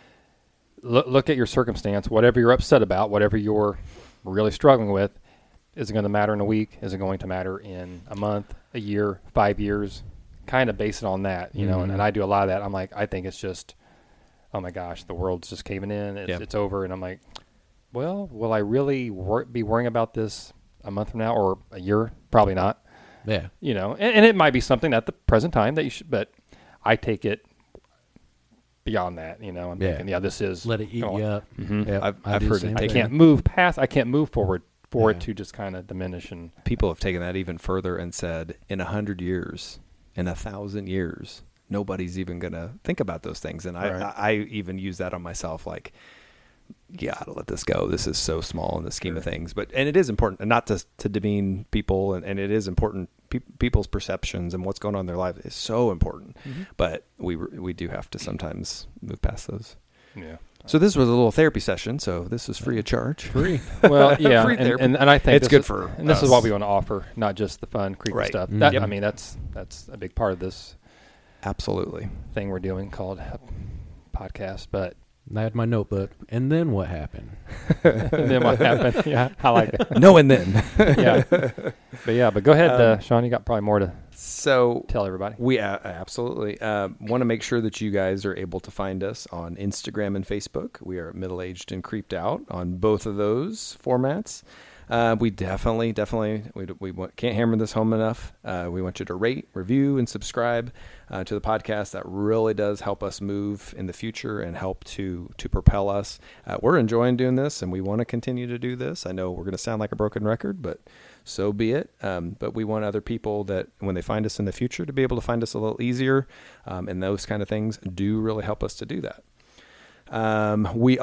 [SPEAKER 2] look at your circumstance. Whatever you're upset about, whatever you're really struggling with, is it going to matter in a week? Is it going to matter in a month, a year, 5 years? Kind of base it on that, you know, and I do a lot of that. I'm like, I think it's just, oh my gosh, the world's just caving in. It's over. And I'm like, well, will I really be worrying about this a month from now or a year? Probably not.
[SPEAKER 4] Yeah.
[SPEAKER 2] You know, and it might be something at the present time that you should, but I take it beyond that, you know. I'm thinking, this is.
[SPEAKER 4] Let it eat you up.
[SPEAKER 2] Mm-hmm.
[SPEAKER 4] Yep,
[SPEAKER 3] I've heard it.
[SPEAKER 2] I can't move forward for it to just kind of diminish. And
[SPEAKER 3] people have taken that even further and said, in 100 years, in 1,000 years, nobody's even going to think about those things. And I even use that on myself, like, you got to let this go. This is so small in the scheme of things. And it is important, and not to demean people, and it is important. People's perceptions and what's going on in their life is so important. Mm-hmm. But we do have to sometimes move past those.
[SPEAKER 2] Yeah.
[SPEAKER 3] So this was a little therapy session. So this is free of charge.
[SPEAKER 4] Free.
[SPEAKER 2] Well, yeah,
[SPEAKER 3] Free
[SPEAKER 2] and I think
[SPEAKER 3] it's good for
[SPEAKER 2] and this
[SPEAKER 3] us.
[SPEAKER 2] is what we want to offer, not just the fun, creepy stuff.
[SPEAKER 4] Mm-hmm.
[SPEAKER 2] That, I mean, that's a big part of this
[SPEAKER 3] Absolutely
[SPEAKER 2] thing we're doing called podcast. But
[SPEAKER 4] I had my notebook. And then what happened?
[SPEAKER 2] and then what happened? Yeah, I like it.
[SPEAKER 3] no, and then
[SPEAKER 2] But go ahead, Sean. You got probably more to tell everybody.
[SPEAKER 3] We absolutely want to make sure that you guys are able to find us on Instagram and Facebook. We are Middle Aged and Creeped Out on both of those formats. We definitely can't hammer this home enough. We want you to rate, review, and subscribe to the podcast. That really does help us move in the future and help to propel us. We're enjoying doing this, and we want to continue to do this. I know we're going to sound like a broken record, but so be it. But we want other people that when they find us in the future to be able to find us a little easier, and those kind of things do really help us to do that. We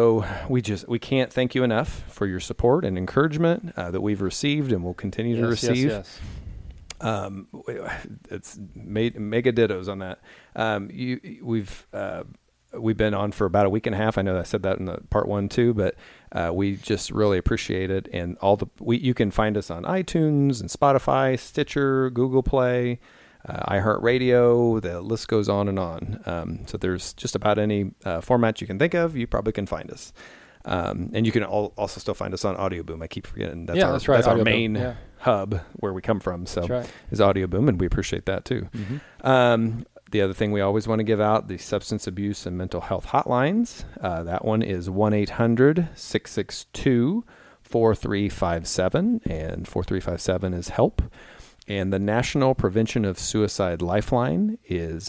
[SPEAKER 3] can't thank you enough for your support and encouragement that we've received and will continue to receive.
[SPEAKER 2] Yes.
[SPEAKER 3] It's mega dittos on that. We've been on for about a week and a half. I know I said that in the part 1 too, but we just really appreciate it. And you can find us on iTunes and Spotify, Stitcher, Google Play, iHeartRadio. The list goes on and on. So there's just about any format you can think of, you probably can find us. And you can also still find us on Audio Boom. I keep forgetting that's our main hub where we come from. So is Audio Boom, and we appreciate that too. Mm-hmm. The other thing we always want to give out, the substance abuse and mental health hotlines. That one is 1-800-662-4357, and 4357 is help. And the National Prevention of Suicide Lifeline is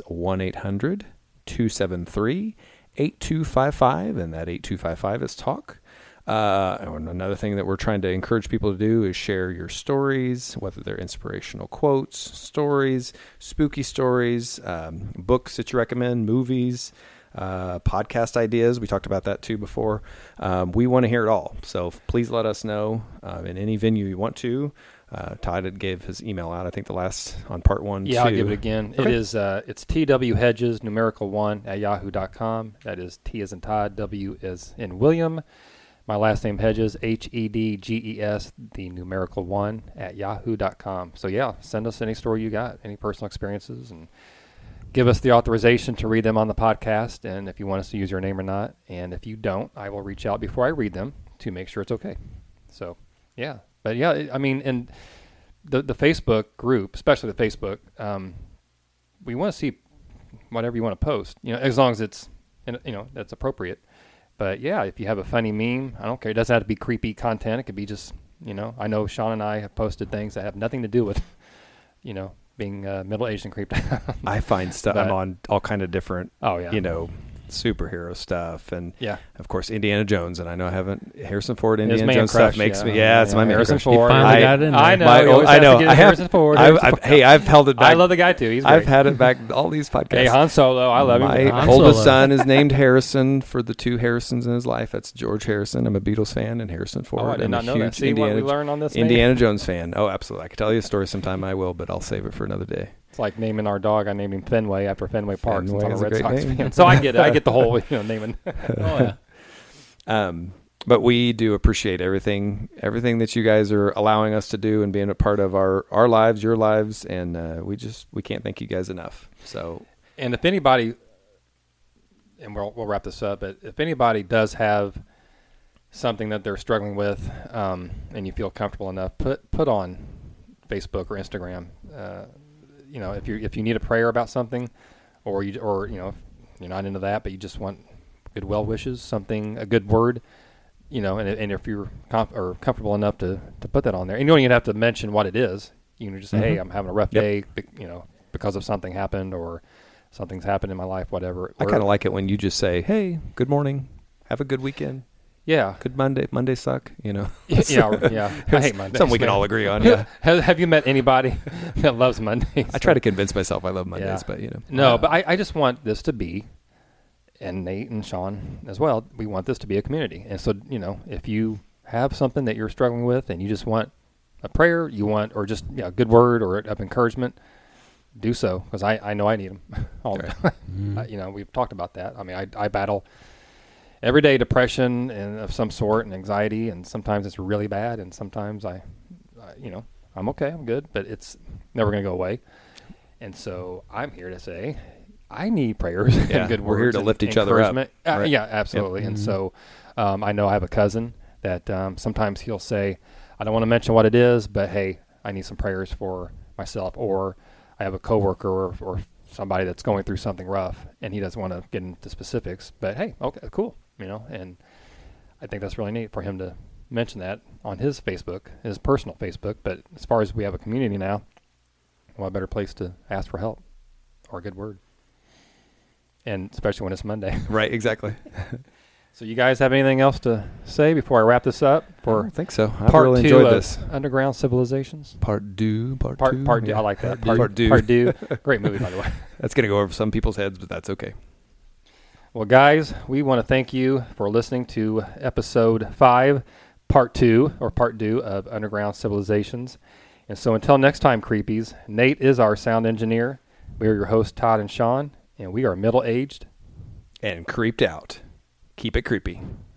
[SPEAKER 3] 1-800-273-8255, and that 8255 is talk. Another thing that we're trying to encourage people to do is share your stories, whether they're inspirational quotes, stories, spooky stories, books that you recommend, movies, podcast ideas. We talked about that too before. We want to hear it all. So please let us know in any venue you want to. Todd gave his email out, I think on part 1
[SPEAKER 2] Yeah,
[SPEAKER 3] too.
[SPEAKER 2] I'll give it again. Okay. It is, it's TW Hedges, 1 at yahoo.com. That is T as in Todd, W as in William. My last name Hedges, HEDGES, 1 at yahoo.com. So yeah, send us any story you got, any personal experiences, and give us the authorization to read them on the podcast, and if you want us to use your name or not. And if you don't, I will reach out before I read them to make sure it's okay. So yeah. But yeah, I mean, and the Facebook group, especially the Facebook, we want to see whatever you want to post, as long as it's, that's appropriate. But yeah, if you have a funny meme, I don't care. It doesn't have to be creepy content. It could be just, I know Sean and I have posted things that have nothing to do with, being middle-aged and creeped out.
[SPEAKER 3] I find stuff. I'm on all kind of different, superhero stuff, and of course Indiana Jones, and I know I haven't Harrison Ford Indiana Jones stuff makes me it's my
[SPEAKER 2] Harrison
[SPEAKER 3] Ford.
[SPEAKER 2] I
[SPEAKER 4] know.
[SPEAKER 3] I know. I have
[SPEAKER 2] Harrison Ford.
[SPEAKER 3] I've held it back.
[SPEAKER 2] I love the guy too. He's great.
[SPEAKER 3] I've had it back all these podcasts.
[SPEAKER 2] Hey, Han Solo, I love him.
[SPEAKER 3] My oldest son is named Harrison for the 2 Harrisons in his life. That's George Harrison. I'm a Beatles fan, and Harrison Ford.
[SPEAKER 2] Oh, I did not know that. See
[SPEAKER 3] Indiana,
[SPEAKER 2] what we learned on this?
[SPEAKER 3] Indiana Jones fan. Oh, absolutely. I could tell you a story sometime. I will, but I'll save it for another day.
[SPEAKER 2] It's like naming our dog. I named him Fenway after Fenway Park since I'm a
[SPEAKER 3] Fenway is a
[SPEAKER 2] Red
[SPEAKER 3] great
[SPEAKER 2] Sox
[SPEAKER 3] name.
[SPEAKER 2] fan. So I get it. I get the whole naming.
[SPEAKER 4] Oh yeah.
[SPEAKER 3] But we do appreciate everything that you guys are allowing us to do and being a part of our lives, your lives, and we can't thank you guys enough. So,
[SPEAKER 2] And if anybody, and we'll wrap this up, but if anybody does have something that they're struggling with, and you feel comfortable enough, put on Facebook or Instagram. If you need a prayer about something, or if you're not into that, but you just want good well wishes, a good word. And if you're comfortable enough to put that on there, and you don't even have to mention what it is. You can just say, "Hey, I'm having a rough day, because of something happened, or something's happened in my life, whatever."
[SPEAKER 3] I kind of like it when you just say, "Hey, good morning, have a good weekend."
[SPEAKER 2] Yeah,
[SPEAKER 3] good Monday. Mondays suck,
[SPEAKER 2] Yeah. I hate Mondays.
[SPEAKER 3] Something we can all agree on. Yeah.
[SPEAKER 2] Have you met anybody that loves Mondays?
[SPEAKER 3] I try to convince myself I love Mondays, but
[SPEAKER 2] No, but I just want this to be. And Nate and Sean as well, we want this to be a community. And so, if you have something that you're struggling with and you just want a prayer, or just a good word or of encouragement, do so, because I know I need them all the time. We've talked about that. I mean, I battle every day depression and of some sort and anxiety, and sometimes it's really bad, and sometimes I'm okay, I'm good, but it's never going to go away. And so I'm here to say, I need prayers and good words.
[SPEAKER 3] We're here to lift each other up.
[SPEAKER 2] Right. Yeah, absolutely. Yep. And so I know I have a cousin that sometimes he'll say, I don't want to mention what it is, but hey, I need some prayers for myself. Or I have a coworker or somebody that's going through something rough, and he doesn't want to get into specifics. But hey, okay, cool. And I think that's really neat for him to mention that on his Facebook, his personal Facebook. But as far as we have a community now, what better place to ask for help or a good word? And especially when it's Monday.
[SPEAKER 3] Right, exactly.
[SPEAKER 2] So you guys have anything else to say before I wrap this up?
[SPEAKER 3] I don't think so. I
[SPEAKER 2] part
[SPEAKER 3] really
[SPEAKER 2] two
[SPEAKER 3] enjoyed
[SPEAKER 2] of
[SPEAKER 3] this.
[SPEAKER 2] Underground Civilizations.
[SPEAKER 3] Part two.
[SPEAKER 2] Part two. I like that.
[SPEAKER 3] Part two.
[SPEAKER 2] Great movie, by the way.
[SPEAKER 3] That's going to go over some people's heads, but that's okay.
[SPEAKER 2] Well, guys, we want to thank you for listening to episode 5, part 2 of Underground Civilizations. And so until next time, creepies, Nate is our sound engineer. We are your hosts, Todd and Sean. And we are middle-aged.
[SPEAKER 3] And creeped out. Keep it creepy.